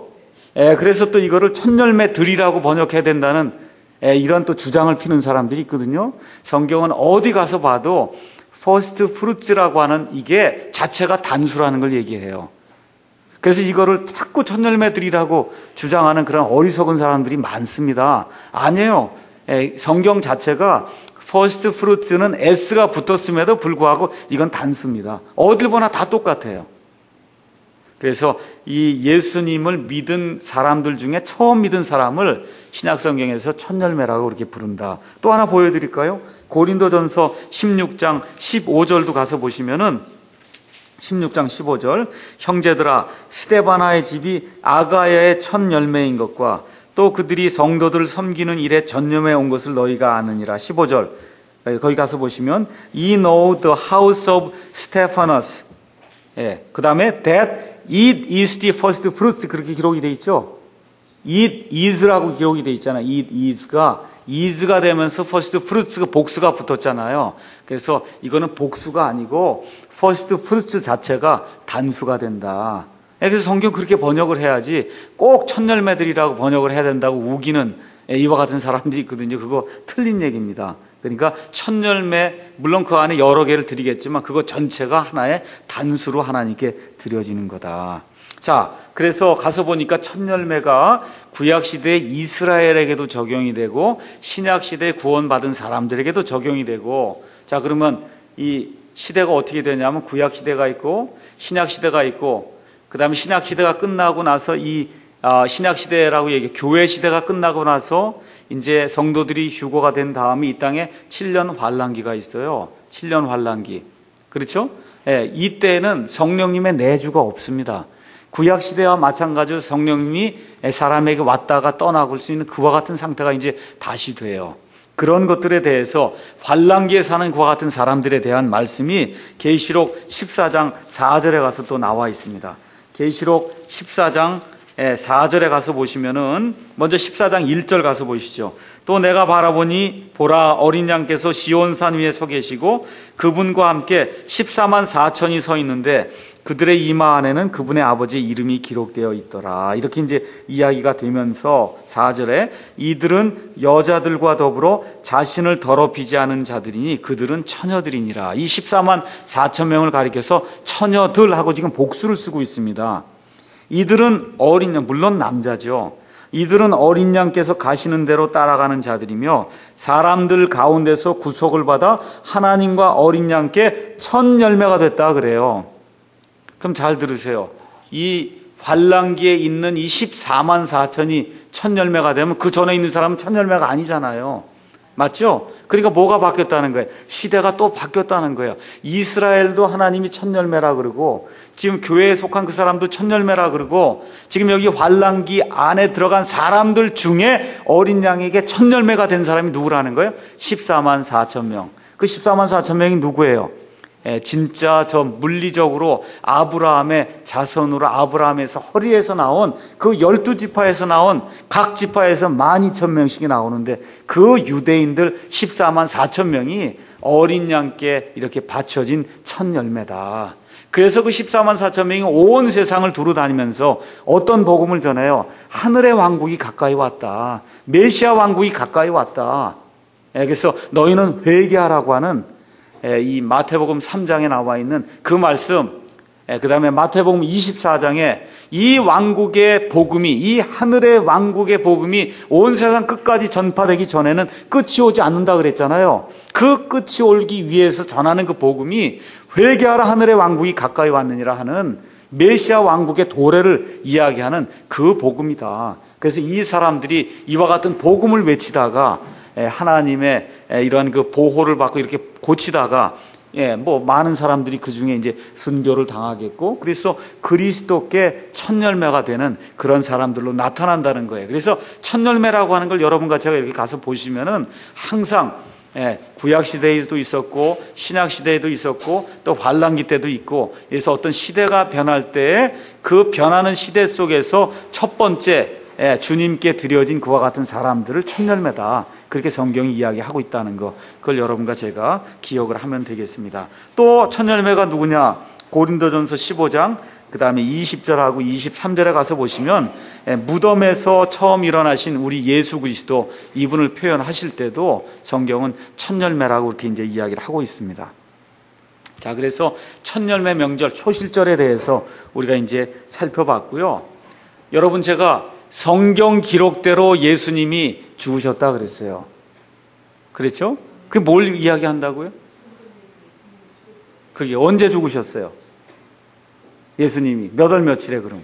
예, 그래서 또 이거를 첫 열매들이라고 번역해야 된다는 예, 이런 또 주장을 피는 사람들이 있거든요. 성경은 어디 가서 봐도 first fruits라고 하는 이게 자체가 단수라는 걸 얘기해요. 그래서 이거를 자꾸 첫 열매들이라고 주장하는 그런 어리석은 사람들이 많습니다. 아니에요. 예, 성경 자체가 first fruits는 S가 붙었음에도 불구하고 이건 단수입니다. 어딜 보나 다 똑같아요. 그래서 이 예수님을 믿은 사람들 중에 처음 믿은 사람을 신약성경에서 첫 열매라고 그렇게 부른다. 또 하나 보여드릴까요? 고린도전서 십육 장 십오 절도 가서 보시면은 십육 장 십오 절, 형제들아 스데바나의 집이 아가야의 첫 열매인 것과 또 그들이 성도들을 섬기는 일에 전념해 온 것을 너희가 아느니라. 십오 절 거기 가서 보시면 Ye know the house of Stephanus. 예, 그 다음에 that it is the first fruits 그렇게 기록이 돼 있죠. it is라고 기록이 돼 있잖아요. it is가 is가 되면서 first fruits가 복수가 붙었잖아요. 그래서 이거는 복수가 아니고 first fruits 자체가 단수가 된다. 그래서 성경 그렇게 번역을 해야지 꼭 첫 열매들이라고 번역을 해야 된다고 우기는 이와 같은 사람들이 있거든요. 그거 틀린 얘기입니다. 그러니까 첫 열매, 물론 그 안에 여러 개를 드리겠지만 그거 전체가 하나의 단수로 하나님께 드려지는 거다. 자, 그래서 가서 보니까 첫 열매가 구약시대의 이스라엘에게도 적용이 되고 신약시대에 구원받은 사람들에게도 적용이 되고, 자, 그러면 이 시대가 어떻게 되냐면 구약시대가 있고 신약시대가 있고, 그 다음에 신약시대가 끝나고 나서 이 아, 신약시대라고 얘기해. 교회 시대가 끝나고 나서 이제 성도들이 휴거가 된 다음에 이 땅에 칠 년 환란기가 있어요. 칠 년 환란기. 그렇죠? 예, 이때는 성령님의 내주가 없습니다. 구약시대와 마찬가지로 성령님이 사람에게 왔다가 떠나갈 수 있는 그와 같은 상태가 이제 다시 돼요. 그런 것들에 대해서 환란기에 사는 그와 같은 사람들에 대한 말씀이 계시록 십사 장 사 절에 가서 또 나와 있습니다. 계시록 십사 장 사 절에 가서 보시면은 먼저 십사 장 일 절 가서 보시죠. 또 내가 바라보니 보라 어린 양께서 시온산 위에 서 계시고 그분과 함께 십사만 사천이 서 있는데 그들의 이마 안에는 그분의 아버지의 이름이 기록되어 있더라. 이렇게 이제 이야기가 되면서 사 절에 이들은 여자들과 더불어 자신을 더럽히지 않은 자들이니 그들은 처녀들이니라. 이 십사만 사천 명을 가리켜서 처녀들하고 지금 복수를 쓰고 있습니다. 이들은 어린 양, 물론 남자죠. 이들은 어린 양께서 가시는 대로 따라가는 자들이며 사람들 가운데서 구속을 받아 하나님과 어린 양께 첫 열매가 됐다 그래요. 그럼 잘 들으세요. 이 환란기에 있는 이 십사만 사천이 첫 열매가 되면 그 전에 있는 사람은 첫 열매가 아니잖아요. 맞죠? 그러니까 뭐가 바뀌었다는 거예요? 시대가 또 바뀌었다는 거예요. 이스라엘도 하나님이 첫 열매라 그러고 지금 교회에 속한 그 사람도 첫 열매라 그러고 지금 여기 환란기 안에 들어간 사람들 중에 어린 양에게 첫 열매가 된 사람이 누구라는 거예요? 십사만 사천 명. 그 십사만 사천 명이 누구예요? 예, 진짜 저 물리적으로 아브라함의 자손으로 아브라함에서 허리에서 나온 그 열두 지파에서 나온 각 지파에서 만 이천 명씩이 나오는데 그 유대인들 십사만 사천 명이 어린 양께 이렇게 바쳐진 첫 열매다. 그래서 그 십사만 사천 명이 온 세상을 두루 다니면서 어떤 복음을 전해요? 하늘의 왕국이 가까이 왔다. 메시아 왕국이 가까이 왔다. 예, 그래서 너희는 회개하라고 하는 이 마태복음 삼 장에 나와 있는 그 말씀, 그 다음에 마태복음 이십사 장에 이 왕국의 복음이, 이 하늘의 왕국의 복음이 온 세상 끝까지 전파되기 전에는 끝이 오지 않는다 그랬잖아요. 그 끝이 오기 위해서 전하는 그 복음이 회개하라 하늘의 왕국이 가까이 왔느니라 하는 메시아 왕국의 도래를 이야기하는 그 복음이다. 그래서 이 사람들이 이와 같은 복음을 외치다가 하나님의 이러한 그 보호를 받고 이렇게 고치다가 예, 뭐 많은 사람들이 그 중에 이제 순교를 당하겠고, 그래서 그리스도께 첫 열매가 되는 그런 사람들로 나타난다는 거예요. 그래서 첫 열매라고 하는 걸 여러분과 제가 이렇게 가서 보시면은 항상 예, 구약 시대에도 있었고 신약 시대에도 있었고 또 환란기 때도 있고, 그래서 어떤 시대가 변할 때 그 변하는 시대 속에서 첫 번째 예, 주님께 드려진 그와 같은 사람들을 첫 열매다. 그렇게 성경이 이야기하고 있다는 거, 그걸 여러분과 제가 기억을 하면 되겠습니다. 또 첫 열매가 누구냐? 고린도전서 십오 장 그 다음에 이십 절하고 이십삼 절에 가서 보시면 무덤에서 처음 일어나신 우리 예수 그리스도 이분을 표현하실 때도 성경은 첫 열매라고 이렇게 이제 이야기를 하고 있습니다. 자, 그래서 첫 열매 명절 초실절에 대해서 우리가 이제 살펴봤고요. 여러분, 제가 성경 기록대로 예수님이 죽으셨다 그랬어요. 그렇죠? 그게 뭘 이야기한다고요? 그게 언제 죽으셨어요? 예수님이 몇 월 며칠에 그럼?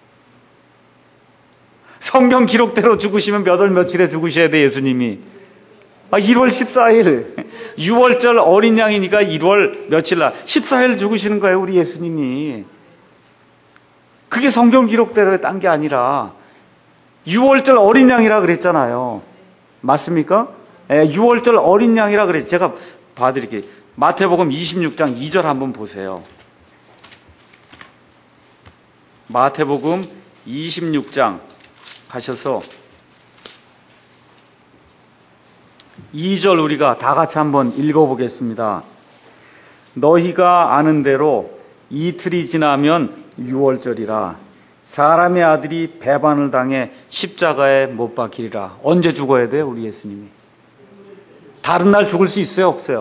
성경 기록대로 죽으시면 몇 월 며칠에 죽으셔야 돼, 예수님이. 아, 일월 십사일. 유월절 어린 양이니까 일월 며칠 날 십사일 죽으시는 거예요, 우리 예수님이. 그게 성경 기록대로 딴 게 아니라 유월절 어린 양이라 그랬잖아요. 맞습니까? 예, 유월절 어린 양이라 그랬어요. 제가 봐드릴게요. 마태복음 이십육 장 이 절 한번 보세요. 마태복음 이십육 장 가셔서 이 절 우리가 다 같이 한번 읽어보겠습니다. 너희가 아는 대로 이틀이 지나면 유월절이라 사람의 아들이 배반을 당해 십자가에 못 박히리라. 언제 죽어야 돼요, 우리 예수님이? 다른 날 죽을 수 있어요, 없어요?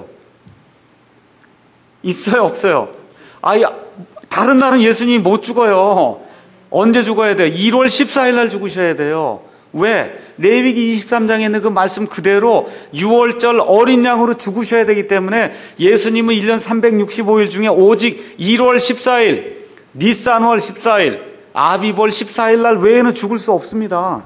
있어요, 없어요? 아니, 다른 날은 예수님이 못 죽어요. 언제 죽어야 돼요? 일월 십사일 날 죽으셔야 돼요. 왜? 레위기 이십삼 장에 있는 그 말씀 그대로 유월절 어린 양으로 죽으셔야 되기 때문에 예수님은 일 년 삼백육십오 일 중에 오직 일월 십사일, 니산월 십사일, 아비볼 십사일 날 외에는 죽을 수 없습니다.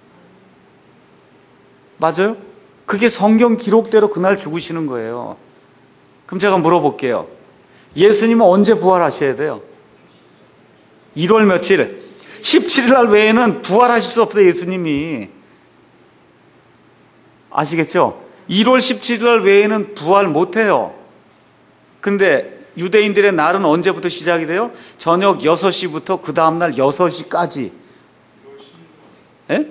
맞아요? 그게 성경 기록대로 그날 죽으시는 거예요. 그럼 제가 물어볼게요. 예수님은 언제 부활하셔야 돼요? 일월 며칠? 십칠일 날 외에는 부활하실 수 없어요, 예수님이. 아시겠죠? 일월 십칠일 날 외에는 부활 못해요. 근데 유대인들의 날은 언제부터 시작이 돼요? 저녁 여섯 시부터 그 다음날 여섯 시까지. 예?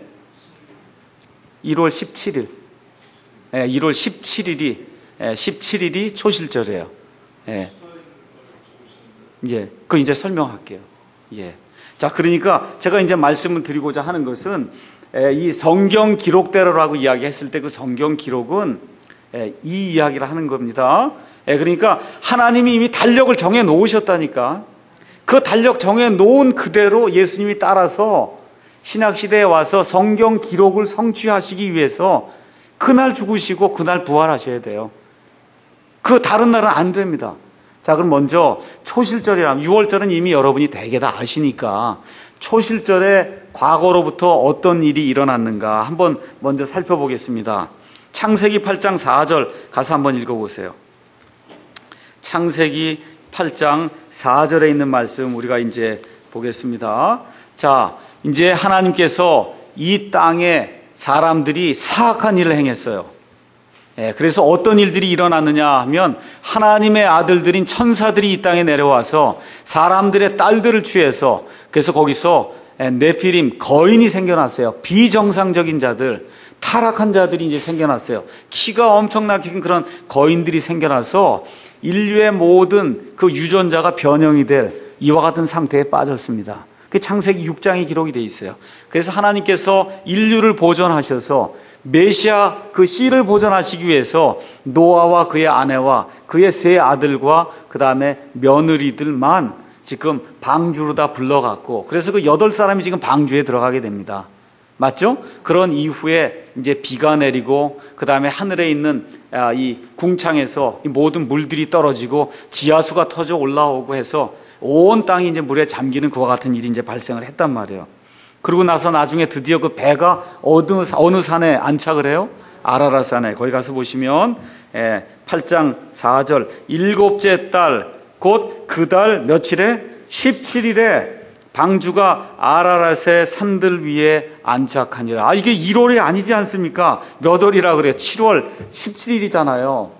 일월 십칠일. 예, 일월 십칠일이, 예, 십칠일이 초실절이에요. 예. 예, 그 이제 설명할게요. 예. 자, 그러니까 제가 이제 말씀을 드리고자 하는 것은 이 성경 기록대로라고 이야기했을 때 그 성경 기록은 이 이야기를 하는 겁니다. 그러니까 하나님이 이미 달력을 정해 놓으셨다니까. 그 달력 정해 놓은 그대로 예수님이 따라서 신약시대에 와서 성경 기록을 성취하시기 위해서 그날 죽으시고 그날 부활하셔야 돼요. 그 다른 날은 안 됩니다. 자, 그럼 먼저 초실절이라면, 유월절은 이미 여러분이 대개 다 아시니까 초실절에 과거로부터 어떤 일이 일어났는가 한번 먼저 살펴보겠습니다. 창세기 팔 장 사 절 가서 한번 읽어보세요. 창세기 팔 장 사 절에 있는 말씀 우리가 이제 보겠습니다. 자, 이제 하나님께서 이 땅에 사람들이 사악한 일을 행했어요. 예, 그래서 어떤 일들이 일어났느냐 하면 하나님의 아들들인 천사들이 이 땅에 내려와서 사람들의 딸들을 취해서, 그래서 거기서 네피림, 거인이 생겨났어요. 비정상적인 자들, 타락한 자들이 이제 생겨났어요. 키가 엄청나게 큰 그런 거인들이 생겨나서 인류의 모든 그 유전자가 변형이 될 이와 같은 상태에 빠졌습니다. 그 창세기 육 장에 기록이 되어 있어요. 그래서 하나님께서 인류를 보존하셔서 메시아 그 씨를 보존하시기 위해서 노아와 그의 아내와 그의 세 아들과 그 다음에 며느리들만 지금 방주로 다 불러갔고, 그래서 그 여덟 사람이 지금 방주에 들어가게 됩니다. 맞죠? 그런 이후에 이제 비가 내리고 그 다음에 하늘에 있는 이 궁창에서 모든 물들이 떨어지고 지하수가 터져 올라오고 해서 온 땅이 이제 물에 잠기는 그와 같은 일이 이제 발생을 했단 말이에요. 그러고 나서 나중에 드디어 그 배가 어느, 어느 산에 안착을 해요? 아라라산에. 거기 가서 보시면 팔 장 사 절, 일곱째 달 곧 그 달 며칠에? 십칠일에 방주가 아라랏의 산들 위에 안착하니라. 아, 이게 일월이 아니지 않습니까? 몇 월이라 그래요? 칠월 십칠일이잖아요.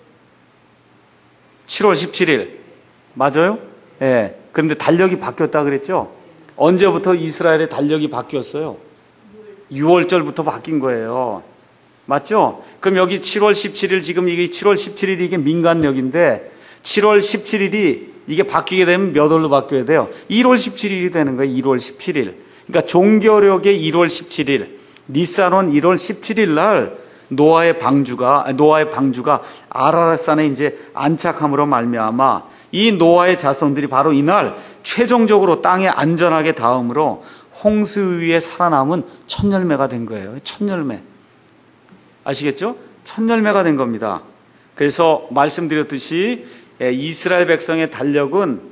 칠월 십칠일. 맞아요? 예. 네. 그런데 달력이 바뀌었다 그랬죠? 언제부터 이스라엘의 달력이 바뀌었어요? 유월절부터 바뀐 거예요. 맞죠? 그럼 여기 칠월 십칠일, 지금 이게 칠월 십칠일이 이게 민간력인데 칠월 십칠일이 이게 바뀌게 되면 몇 월로 바뀌어야 돼요? 일월 십칠일이 되는 거예요. 일월 십칠일. 그러니까 종교력의 일월 십칠일, 니산온 일월 십칠일 날 노아의 방주가 노아의 방주가 아라랏산에 이제 안착함으로 말미암아 이 노아의 자손들이 바로 이날 최종적으로 땅에 안전하게 닿음으로 홍수 위에 살아남은 첫 열매가 된 거예요. 첫 열매. 아시겠죠? 첫 열매가 된 겁니다. 그래서 말씀드렸듯이 이스라엘 백성의 달력은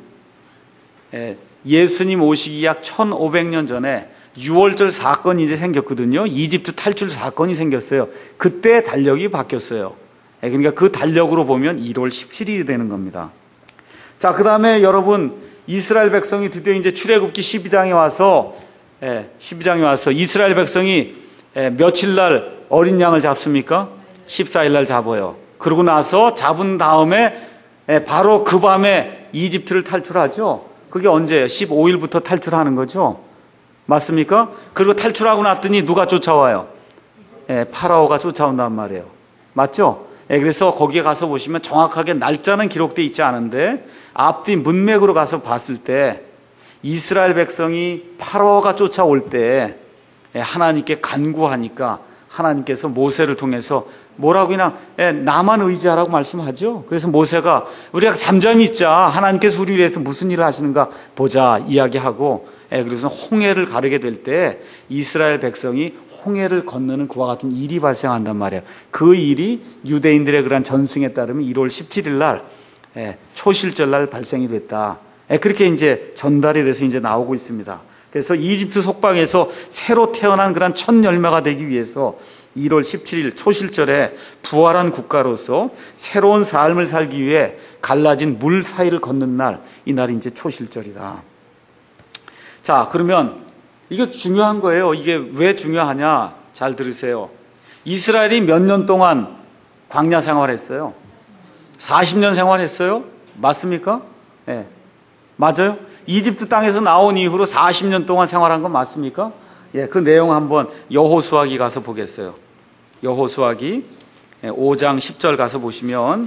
예수님 오시기 약 천오백 년 전에 유월절 사건이 이제 생겼거든요. 이집트 탈출 사건이 생겼어요. 그때 달력이 바뀌었어요. 그러니까 그 달력으로 보면 일월 십칠일이 되는 겁니다. 자, 그 다음에 여러분, 이스라엘 백성이 드디어 이제 출애굽기 십이 장에 와서, 십이 장에 와서 이스라엘 백성이 며칠 날 어린 양을 잡습니까? 십사일 날 잡아요. 그러고 나서 잡은 다음에 바로 그 밤에 이집트를 탈출하죠. 그게 언제예요? 십오일부터 탈출하는 거죠. 맞습니까? 그리고 탈출하고 났더니 누가 쫓아와요? 예, 파라오가 쫓아온단 말이에요. 맞죠? 예, 그래서 거기에 가서 보시면 정확하게 날짜는 기록되어 있지 않은데 앞뒤 문맥으로 가서 봤을 때 이스라엘 백성이 파라오가 쫓아올 때 하나님께 간구하니까 하나님께서 모세를 통해서 뭐라고 그냥 예, 나만 의지하라고 말씀하죠. 그래서 모세가 우리가 잠잠히 있자, 하나님께서 우리 위해서 무슨 일을 하시는가 보자 이야기하고, 예, 그래서 홍해를 가르게 될 때 이스라엘 백성이 홍해를 건너는 그와 같은 일이 발생한단 말이에요. 그 일이 유대인들의 그런 전승에 따르면 일월 십칠일 날 예, 초실절 날 발생이 됐다. 예, 그렇게 이제 전달이 돼서 이제 나오고 있습니다. 그래서 이집트 속방에서 새로 태어난 그런 첫 열매가 되기 위해서 일월 십칠일 초실절에 부활한 국가로서 새로운 삶을 살기 위해 갈라진 물 사이를 걷는 날, 이 날이 이제 초실절이다. 자, 그러면 이게 중요한 거예요. 이게 왜 중요하냐? 잘 들으세요. 이스라엘이 몇 년 동안 광야 생활했어요? 사십 년 생활했어요? 맞습니까? 예. 네. 맞아요? 이집트 땅에서 나온 이후로 사십 년 동안 생활한 건 맞습니까? 예, 그 내용 한번 여호수아기 가서 보겠어요. 여호수아기 오 장 십 절 가서 보시면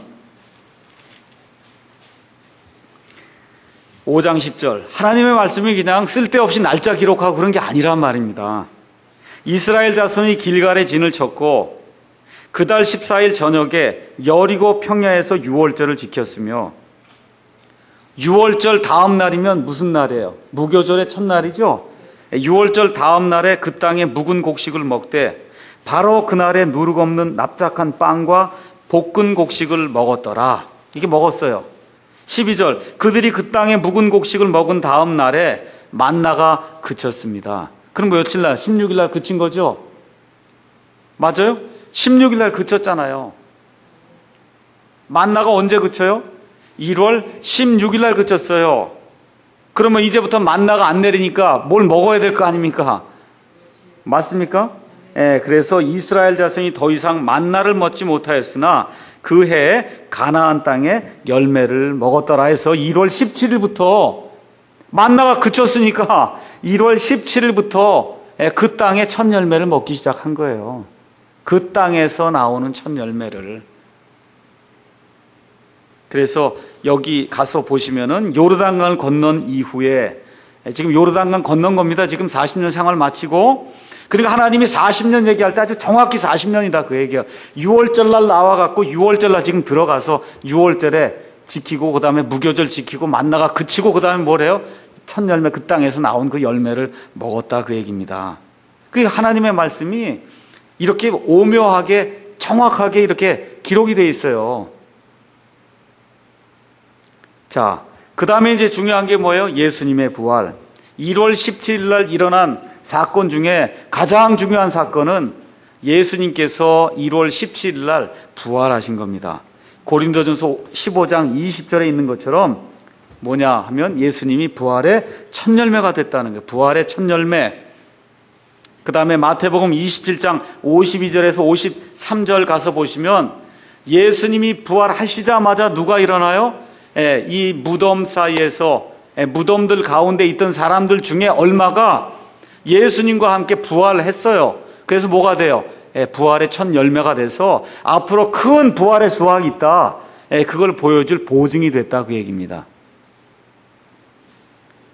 오 장 십 절, 하나님의 말씀이 그냥 쓸데없이 날짜 기록하고 그런 게 아니란 말입니다. 이스라엘 자손이 길갈에 진을 쳤고 그달 십사일 저녁에 여리고 평야에서 유월절을 지켰으며, 유월절 다음 날이면 무슨 날이에요? 무교절의 첫날이죠. 유월절 다음 날에 그 땅에 묵은 곡식을 먹되 바로 그날에 누룩 없는 납작한 빵과 볶은 곡식을 먹었더라. 이게 먹었어요. 십이 절, 그들이 그 땅에 묵은 곡식을 먹은 다음 날에 만나가 그쳤습니다. 그럼 며칠 날? 십육일 날 그친 거죠? 맞아요? 십육일 날 그쳤잖아요. 만나가 언제 그쳐요? 일월 십육일 날 그쳤어요. 그러면 이제부터 만나가 안 내리니까 뭘 먹어야 될 거 아닙니까? 맞습니까? 예, 그래서 이스라엘 자손이 더 이상 만나를 먹지 못하였으나 그 해에 가나안 땅에 열매를 먹었더라 해서 일월 십칠일부터 만나가 그쳤으니까 일월 십칠일부터 그 땅의 첫 열매를 먹기 시작한 거예요. 그 땅에서 나오는 첫 열매를. 그래서 여기 가서 보시면은 요르단강을 건넌 이후에, 지금 요르단강 건넌 겁니다. 지금 사십 년 생활 마치고, 그러니까 하나님이 사십 년 얘기할 때 아주 정확히 사십 년이다 그 얘기야. 유월절 날 나와갖고 유월절 날 지금 들어가서 유월절에 지키고 그 다음에 무교절 지키고 만나가 그치고 그 다음에 뭐래요? 첫 열매, 그 땅에서 나온 그 열매를 먹었다 그 얘기입니다. 그 하나님의 말씀이 이렇게 오묘하게 정확하게 이렇게 기록이 되어 있어요. 자, 그 다음에 이제 중요한 게 뭐예요? 예수님의 부활. 일월 십칠일 날 일어난 사건 중에 가장 중요한 사건은 예수님께서 일월 십칠일 날 부활하신 겁니다. 고린도전서 십오 장 이십 절에 있는 것처럼 뭐냐 하면 예수님이 부활의 첫 열매가 됐다는 거예요. 부활의 첫 열매. 그 다음에 마태복음 이십칠 장 오십이 절에서 오십삼 절 가서 보시면 예수님이 부활하시자마자 누가 일어나요? 예, 이 무덤 사이에서 예, 무덤들 가운데 있던 사람들 중에 얼마가 예수님과 함께 부활했어요. 그래서 뭐가 돼요? 예, 부활의 첫 열매가 돼서 앞으로 큰 부활의 수확이 있다. 예, 그걸 보여줄 보증이 됐다 그 얘기입니다.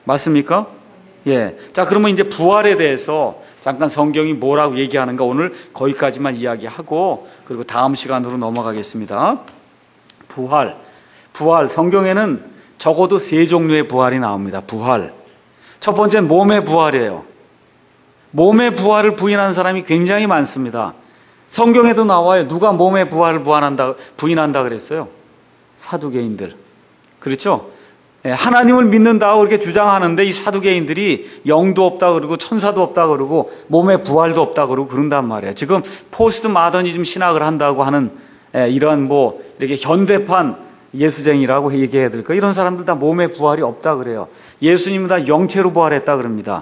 맞습니까? 예. 자, 그러면 이제 부활에 대해서 잠깐 성경이 뭐라고 얘기하는가 오늘 거기까지만 이야기하고 그리고 다음 시간으로 넘어가겠습니다. 부활. 부활. 성경에는 적어도 세 종류의 부활이 나옵니다. 부활. 첫 번째는 몸의 부활이에요. 몸의 부활을 부인하는 사람이 굉장히 많습니다. 성경에도 나와요. 누가 몸의 부활을 부인한다, 부인한다 그랬어요? 사두개인들. 그렇죠? 하나님을 믿는다고 그렇게 주장하는데 이 사두개인들이 영도 없다 그러고 천사도 없다 그러고 몸의 부활도 없다 그러고 그런단 말이에요. 지금 포스트 마더니즘 신학을 한다고 하는 이런 뭐 이렇게 현대판 예수쟁이라고 얘기해야 될까? 이런 사람들 다 몸의 부활이 없다 그래요. 예수님은 다 영체로 부활했다 그럽니다.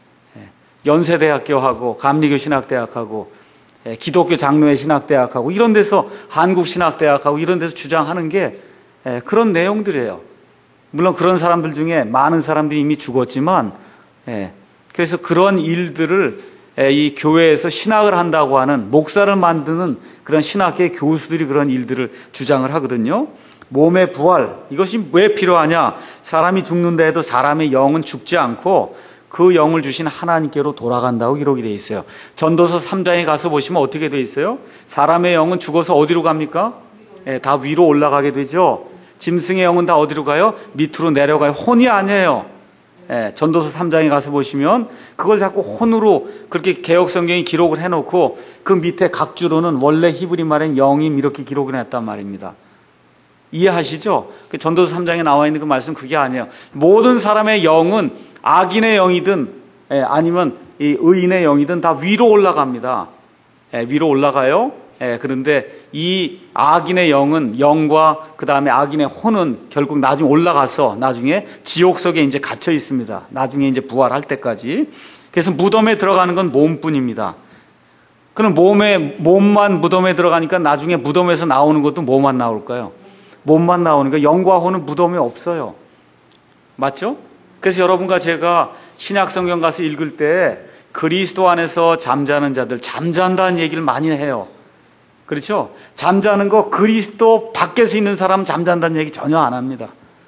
연세대학교하고 감리교 신학대학하고 기독교 장로회 신학대학하고 이런 데서 한국신학대학하고 이런 데서 주장하는 게 그런 내용들이에요. 물론 그런 사람들 중에 많은 사람들이 이미 죽었지만 그래서 그런 일들을 이 교회에서 신학을 한다고 하는 목사를 만드는 그런 신학계 교수들이 그런 일들을 주장을 하거든요. 몸의 부활, 이것이 왜 필요하냐? 사람이 죽는다 해도 사람의 영은 죽지 않고 그 영을 주신 하나님께로 돌아간다고 기록이 되어 있어요. 전도서 삼 장에 가서 보시면 어떻게 되어 있어요? 사람의 영은 죽어서 어디로 갑니까? 예, 다 위로 올라가게 되죠. 짐승의 영은 다 어디로 가요? 밑으로 내려가요. 혼이 아니에요. 예, 전도서 삼 장에 가서 보시면 그걸 자꾸 혼으로 그렇게 개역성경이 기록을 해놓고 그 밑에 각 주로는 원래 히브리 말엔 영임 이렇게 기록을 했단 말입니다. 이해하시죠? 전도서 삼 장에 나와 있는 그 말씀 그게 아니에요. 모든 사람의 영은 악인의 영이든 예, 아니면 이 의인의 영이든 다 위로 올라갑니다. 예, 위로 올라가요. 예, 그런데 이 악인의 영은 영과 그 다음에 악인의 혼은 결국 나중에 올라가서 나중에 지옥 속에 이제 갇혀 있습니다. 나중에 이제 부활할 때까지. 그래서 무덤에 들어가는 건 몸뿐입니다. 그럼 몸에 몸만 무덤에 들어가니까 나중에 무덤에서 나오는 것도 뭐만 나올까요? 몸만 나오니까 영과 혼은 무덤에 없어요. 맞죠? 그래서 여러분과 제가 신약성경 가서 읽을 때 그리스도 안에서 잠자는 자들, 잠잔다는 얘기를 많이 해요. 그렇죠? 잠자는 거 그리스도 밖에서 있는 사람은 잠잔다는 얘기 전혀 안 합니다.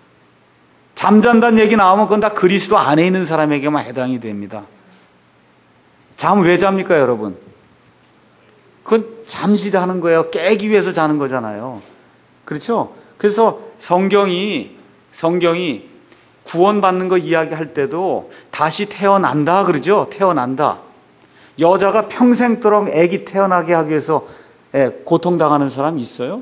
잠잔다는 얘기 나오면 그건 다 그리스도 안에 있는 사람에게만 해당이 됩니다. 잠 왜 잡니까, 여러분? 그건 잠시 자는 거예요. 깨기 위해서 자는 거잖아요. 그렇죠? 그래서 성경이 성경이 구원받는 거 이야기할 때도 다시 태어난다 그러죠. 태어난다. 여자가 평생도록 아기 태어나게 하기 위해서 고통당하는 사람 있어요?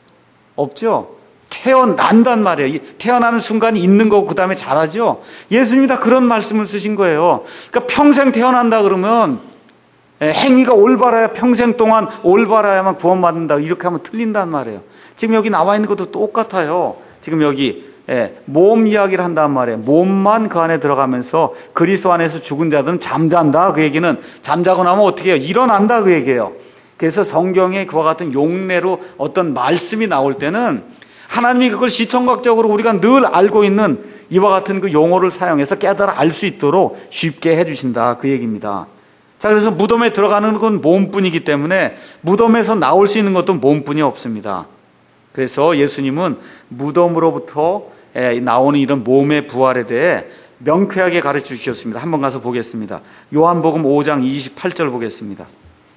없죠. 태어난단 말이에요. 태어나는 순간이 있는 거고 그 다음에 자라죠. 예수님이 다 그런 말씀을 쓰신 거예요. 그러니까 평생 태어난다 그러면 행위가 올바라야 평생 동안 올바라야만 구원받는다 이렇게 하면 틀린단 말이에요. 지금 여기 나와 있는 것도 똑같아요. 지금 여기 예, 몸 이야기를 한단 말이에요. 몸만 그 안에 들어가면서 그리스도 안에서 죽은 자들은 잠잔다. 그 얘기는 잠자고 나면 어떻게 해요? 일어난다 그 얘기예요. 그래서 성경에 그와 같은 용례로 어떤 말씀이 나올 때는 하나님이 그걸 시청각적으로 우리가 늘 알고 있는 이와 같은 그 용어를 사용해서 깨달아 알 수 있도록 쉽게 해주신다 그 얘기입니다. 자, 그래서 무덤에 들어가는 건 몸뿐이기 때문에 무덤에서 나올 수 있는 것도 몸뿐이 없습니다. 그래서 예수님은 무덤으로부터 나오는 이런 몸의 부활에 대해 명쾌하게 가르쳐 주셨습니다. 한번 가서 보겠습니다. 요한복음 오 장 이십팔 절 보겠습니다.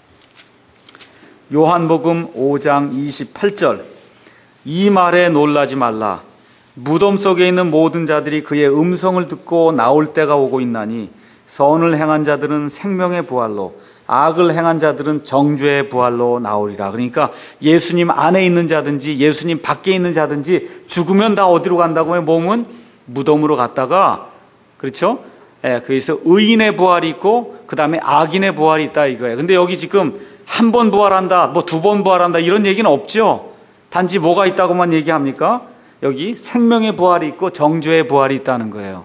요한복음 오 장 이십팔 절. 이 말에 놀라지 말라. 무덤 속에 있는 모든 자들이 그의 음성을 듣고 나올 때가 오고 있나니 선을 행한 자들은 생명의 부활로, 악을 행한 자들은 정죄의 부활로 나오리라. 그러니까 예수님 안에 있는 자든지 예수님 밖에 있는 자든지 죽으면 다 어디로 간다고요? 몸은 무덤으로 갔다가, 그렇죠? 예, 그래서 의인의 부활이 있고 그 다음에 악인의 부활이 있다 이거예요. 근데 여기 지금 한 번 부활한다, 뭐 두 번 부활한다 이런 얘기는 없죠. 단지 뭐가 있다고만 얘기합니까? 여기 생명의 부활이 있고 정죄의 부활이 있다는 거예요.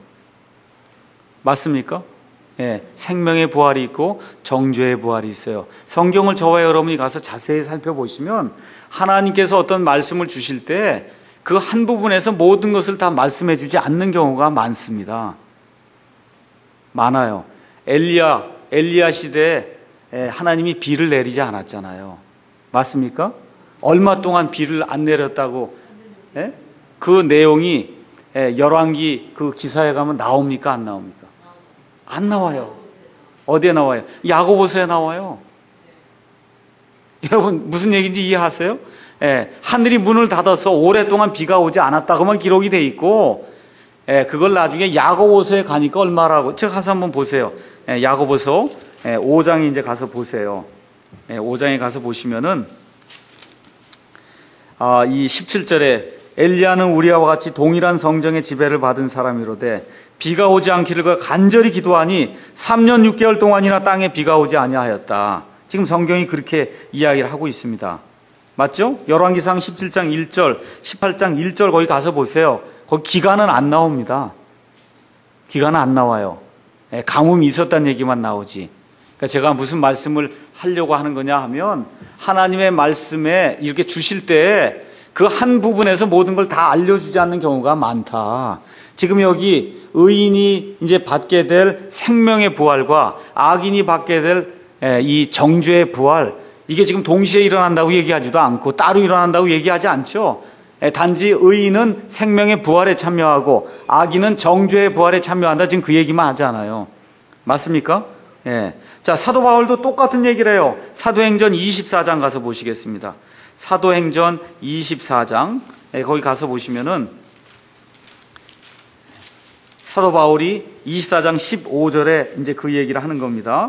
맞습니까? 예, 생명의 부활이 있고 정죄의 부활이 있어요. 성경을 저와 여러분이 가서 자세히 살펴보시면 하나님께서 어떤 말씀을 주실 때 그 한 부분에서 모든 것을 다 말씀해 주지 않는 경우가 많습니다. 많아요. 엘리야, 엘리야 시대에 하나님이 비를 내리지 않았잖아요. 맞습니까? 얼마 동안 비를 안 내렸다고? 예? 그 내용이 예, 열왕기 그 기사에 가면 나옵니까? 안 나옵니까? 안 나와요. 어디에 나와요? 야고보서에 나와요. 여러분 무슨 얘기인지 이해하세요? 예, 하늘이 문을 닫아서 오랫동안 비가 오지 않았다고만 기록이 돼 있고, 예, 그걸 나중에 야고보서에 가니까 얼마라고. 제가 가서 한번 보세요. 예, 야고보서 예, 오 장에 이제 가서 보세요. 예, 오 장에 가서 보시면은 아, 이 십칠 절에 엘리야는 우리와 같이 동일한 성정의 지배를 받은 사람이로되 비가 오지 않기를 그가 간절히 기도하니 삼 년 육 개월 동안이나 땅에 비가 오지 아니하였다. 지금 성경이 그렇게 이야기를 하고 있습니다. 맞죠? 열왕기상 십칠 장 일 절, 십팔 장 일 절 거기 가서 보세요. 거기 기간은 안 나옵니다. 기간은 안 나와요. 예, 가뭄이 있었다는 얘기만 나오지. 그러니까 제가 무슨 말씀을 하려고 하는 거냐 하면 하나님의 말씀에 이렇게 주실 때 그 한 부분에서 모든 걸 다 알려주지 않는 경우가 많다. 지금 여기 의인이 이제 받게 될 생명의 부활과 악인이 받게 될 이 정죄의 부활, 이게 지금 동시에 일어난다고 얘기하지도 않고 따로 일어난다고 얘기하지 않죠. 단지 의인은 생명의 부활에 참여하고 악인은 정죄의 부활에 참여한다. 지금 그 얘기만 하지 않아요. 맞습니까? 예. 자, 사도 바울도 똑같은 얘기를 해요. 사도행전 이십사 장 가서 보시겠습니다. 사도행전 이십사 장, 예, 거기 가서 보시면은 사도 바울이 이십사 장 십오 절에 이제 그 얘기를 하는 겁니다.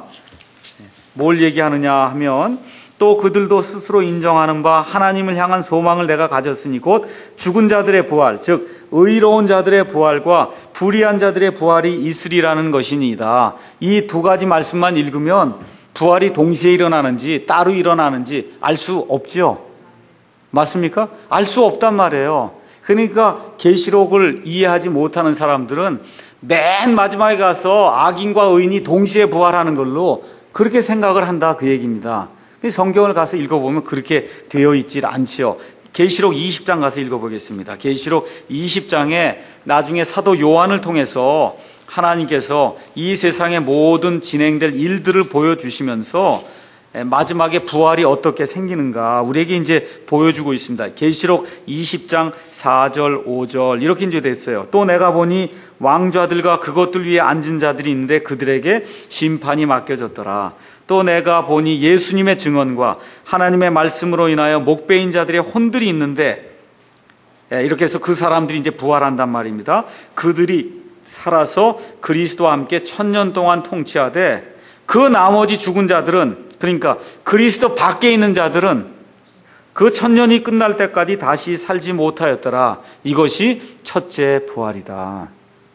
뭘 얘기하느냐 하면 또 그들도 스스로 인정하는 바 하나님을 향한 소망을 내가 가졌으니 곧 죽은 자들의 부활, 즉 의로운 자들의 부활과 불의한 자들의 부활이 있으리라는 것이니이다. 이 두 가지 말씀만 읽으면 부활이 동시에 일어나는지 따로 일어나는지 알 수 없죠. 맞습니까? 알 수 없단 말이에요. 그러니까 계시록을 이해하지 못하는 사람들은 맨 마지막에 가서 악인과 의인이 동시에 부활하는 걸로 그렇게 생각을 한다, 그 얘기입니다. 성경을 가서 읽어보면 그렇게 되어 있질 않지요. 계시록 이십 장 가서 읽어보겠습니다. 계시록 이십 장에 나중에 사도 요한을 통해서 하나님께서 이 세상의 모든 진행될 일들을 보여주시면서 마지막에 부활이 어떻게 생기는가 우리에게 이제 보여주고 있습니다. 계시록 이십 장 사 절 오 절 이렇게 이제 됐어요. 또 내가 보니 왕좌들과 그것들 위에 앉은 자들이 있는데 그들에게 심판이 맡겨졌더라. 또 내가 보니 예수님의 증언과 하나님의 말씀으로 인하여 목베인 자들의 혼들이 있는데, 이렇게 해서 그 사람들이 이제 부활한단 말입니다. 그들이 살아서 그리스도와 함께 천년 동안 통치하되 그 나머지 죽은 자들은, 그러니까 그리스도 밖에 있는 자들은 그 천년이 끝날 때까지 다시 살지 못하였더라. 이것이 첫째 부활이다.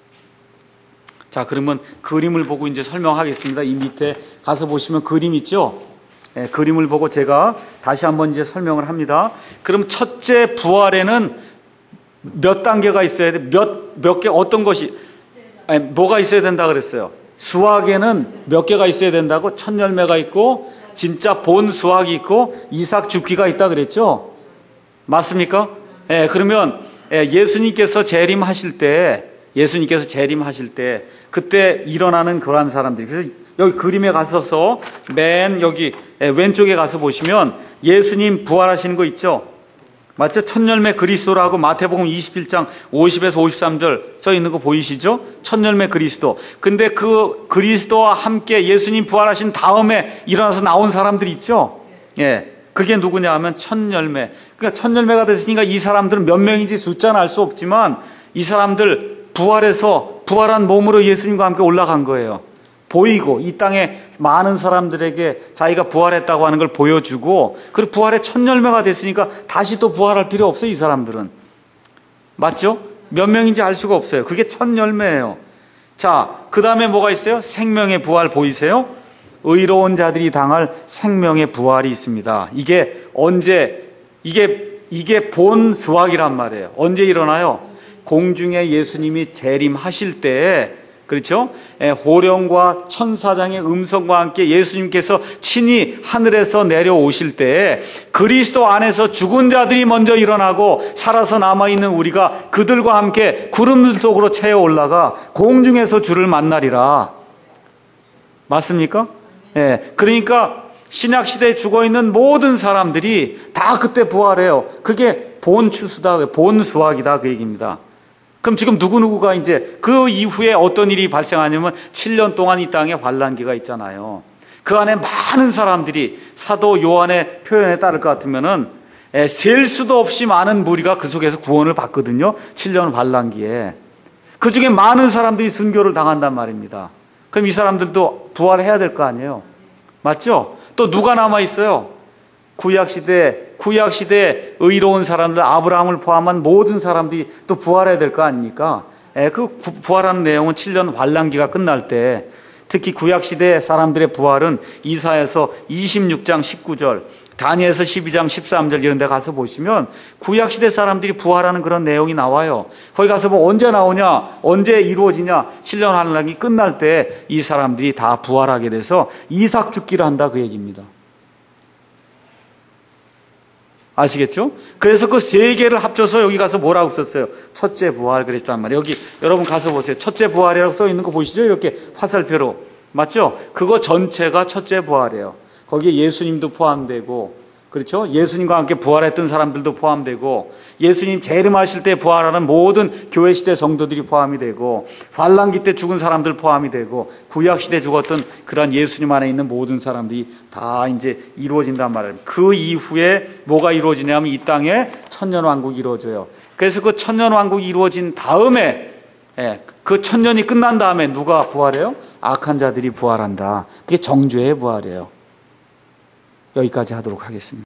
자, 그러면 그림을 보고 이제 설명하겠습니다. 이 밑에 가서 보시면 그림 있죠? 예, 그림을 보고 제가 다시 한번 이제 설명을 합니다. 그럼 첫째 부활에는 몇 단계가 있어야 돼? 몇, 몇 개, 어떤 것이, 아니, 뭐가 있어야 된다 그랬어요? 수확에는 몇 개가 있어야 된다고? 첫 열매가 있고, 진짜 본 수확이 있고, 이삭 죽기가 있다 그랬죠? 맞습니까? 예, 그러면 예수님께서 재림하실 때, 예수님께서 재림하실 때 그때 일어나는 그러한 사람들이, 그래서 여기 그림에 가서서 맨 여기 왼쪽에 가서 보시면 예수님 부활하시는 거 있죠? 맞죠? 첫 열매 그리스도라고 마태복음 이십칠 장 오십에서 오십삼 절 써 있는 거 보이시죠? 첫 열매 그리스도. 근데 그 그리스도와 함께 예수님 부활하신 다음에 일어나서 나온 사람들이 있죠? 예. 그게 누구냐 하면 첫 열매. 그러니까 첫 열매가 됐으니까 이 사람들은 몇 명인지 숫자는 알 수 없지만 이 사람들 부활해서 부활한 몸으로 예수님과 함께 올라간 거예요. 보이고 이 땅에 많은 사람들에게 자기가 부활했다고 하는 걸 보여주고, 그리고 부활의 첫 열매가 됐으니까 다시 또 부활할 필요 없어요. 이 사람들은. 맞죠? 몇 명인지 알 수가 없어요. 그게 첫 열매예요. 자, 그 다음에 뭐가 있어요? 생명의 부활 보이세요? 의로운 자들이 당할 생명의 부활이 있습니다. 이게 언제, 이게 이게 본 수확이란 말이에요. 언제 일어나요? 공중에 예수님이 재림하실 때, 그렇죠? 호령과 천사장의 음성과 함께 예수님께서 친히 하늘에서 내려오실 때 그리스도 안에서 죽은 자들이 먼저 일어나고 살아서 남아있는 우리가 그들과 함께 구름 속으로 채어 올라가 공중에서 주를 만나리라. 맞습니까? 예. 그러니까 신약시대에 죽어있는 모든 사람들이 다 그때 부활해요. 그게 본 추수다, 본 수확이다, 그 얘기입니다. 그럼 지금 누구누구가 이제 그 이후에 어떤 일이 발생하냐면 칠 년 동안 이 땅에 환란기가 있잖아요. 그 안에 많은 사람들이 사도 요한의 표현에 따를 것 같으면은 셀 수도 없이 많은 무리가 그 속에서 구원을 받거든요. 칠 년 환란기에. 그 중에 많은 사람들이 순교를 당한단 말입니다. 그럼 이 사람들도 부활해야 될 거 아니에요. 맞죠? 또 누가 남아 있어요? 구약시대, 구약시대 의로운 사람들, 아브라함을 포함한 모든 사람들이 또 부활해야 될 거 아닙니까? 예, 그 부활하는 내용은 칠 년 환란기가 끝날 때, 특히 구약시대 사람들의 부활은 이사야서 이십육 장 십구 절, 다니엘서 십이 장 십삼 절 이런 데 가서 보시면 구약시대 사람들이 부활하는 그런 내용이 나와요. 거기 가서 뭐 언제 나오냐, 언제 이루어지냐, 칠 년 환란기 끝날 때 이 사람들이 다 부활하게 돼서 이삭 죽기를 한다 그 얘기입니다. 아시겠죠? 그래서 그 세 개를 합쳐서 여기 가서 뭐라고 썼어요? 첫째 부활 그랬단 말이에요. 여기 여러분 가서 보세요. 첫째 부활이라고 써 있는 거 보시죠? 이렇게 화살표로. 맞죠? 그거 전체가 첫째 부활이에요. 거기에 예수님도 포함되고, 그렇죠? 예수님과 함께 부활했던 사람들도 포함되고, 예수님 재림하실 때 부활하는 모든 교회 시대 성도들이 포함이 되고, 환란기 때 죽은 사람들 포함이 되고, 구약 시대 죽었던 그런 예수님 안에 있는 모든 사람들이 다 이제 이루어진단 말이에요. 그 이후에 뭐가 이루어지냐면 이 땅에 천년 왕국이 이루어져요. 그래서 그 천년 왕국이 이루어진 다음에, 예, 그 천년이 끝난 다음에 누가 부활해요? 악한 자들이 부활한다. 그게 정죄의 부활이에요. 여기까지 하도록 하겠습니다.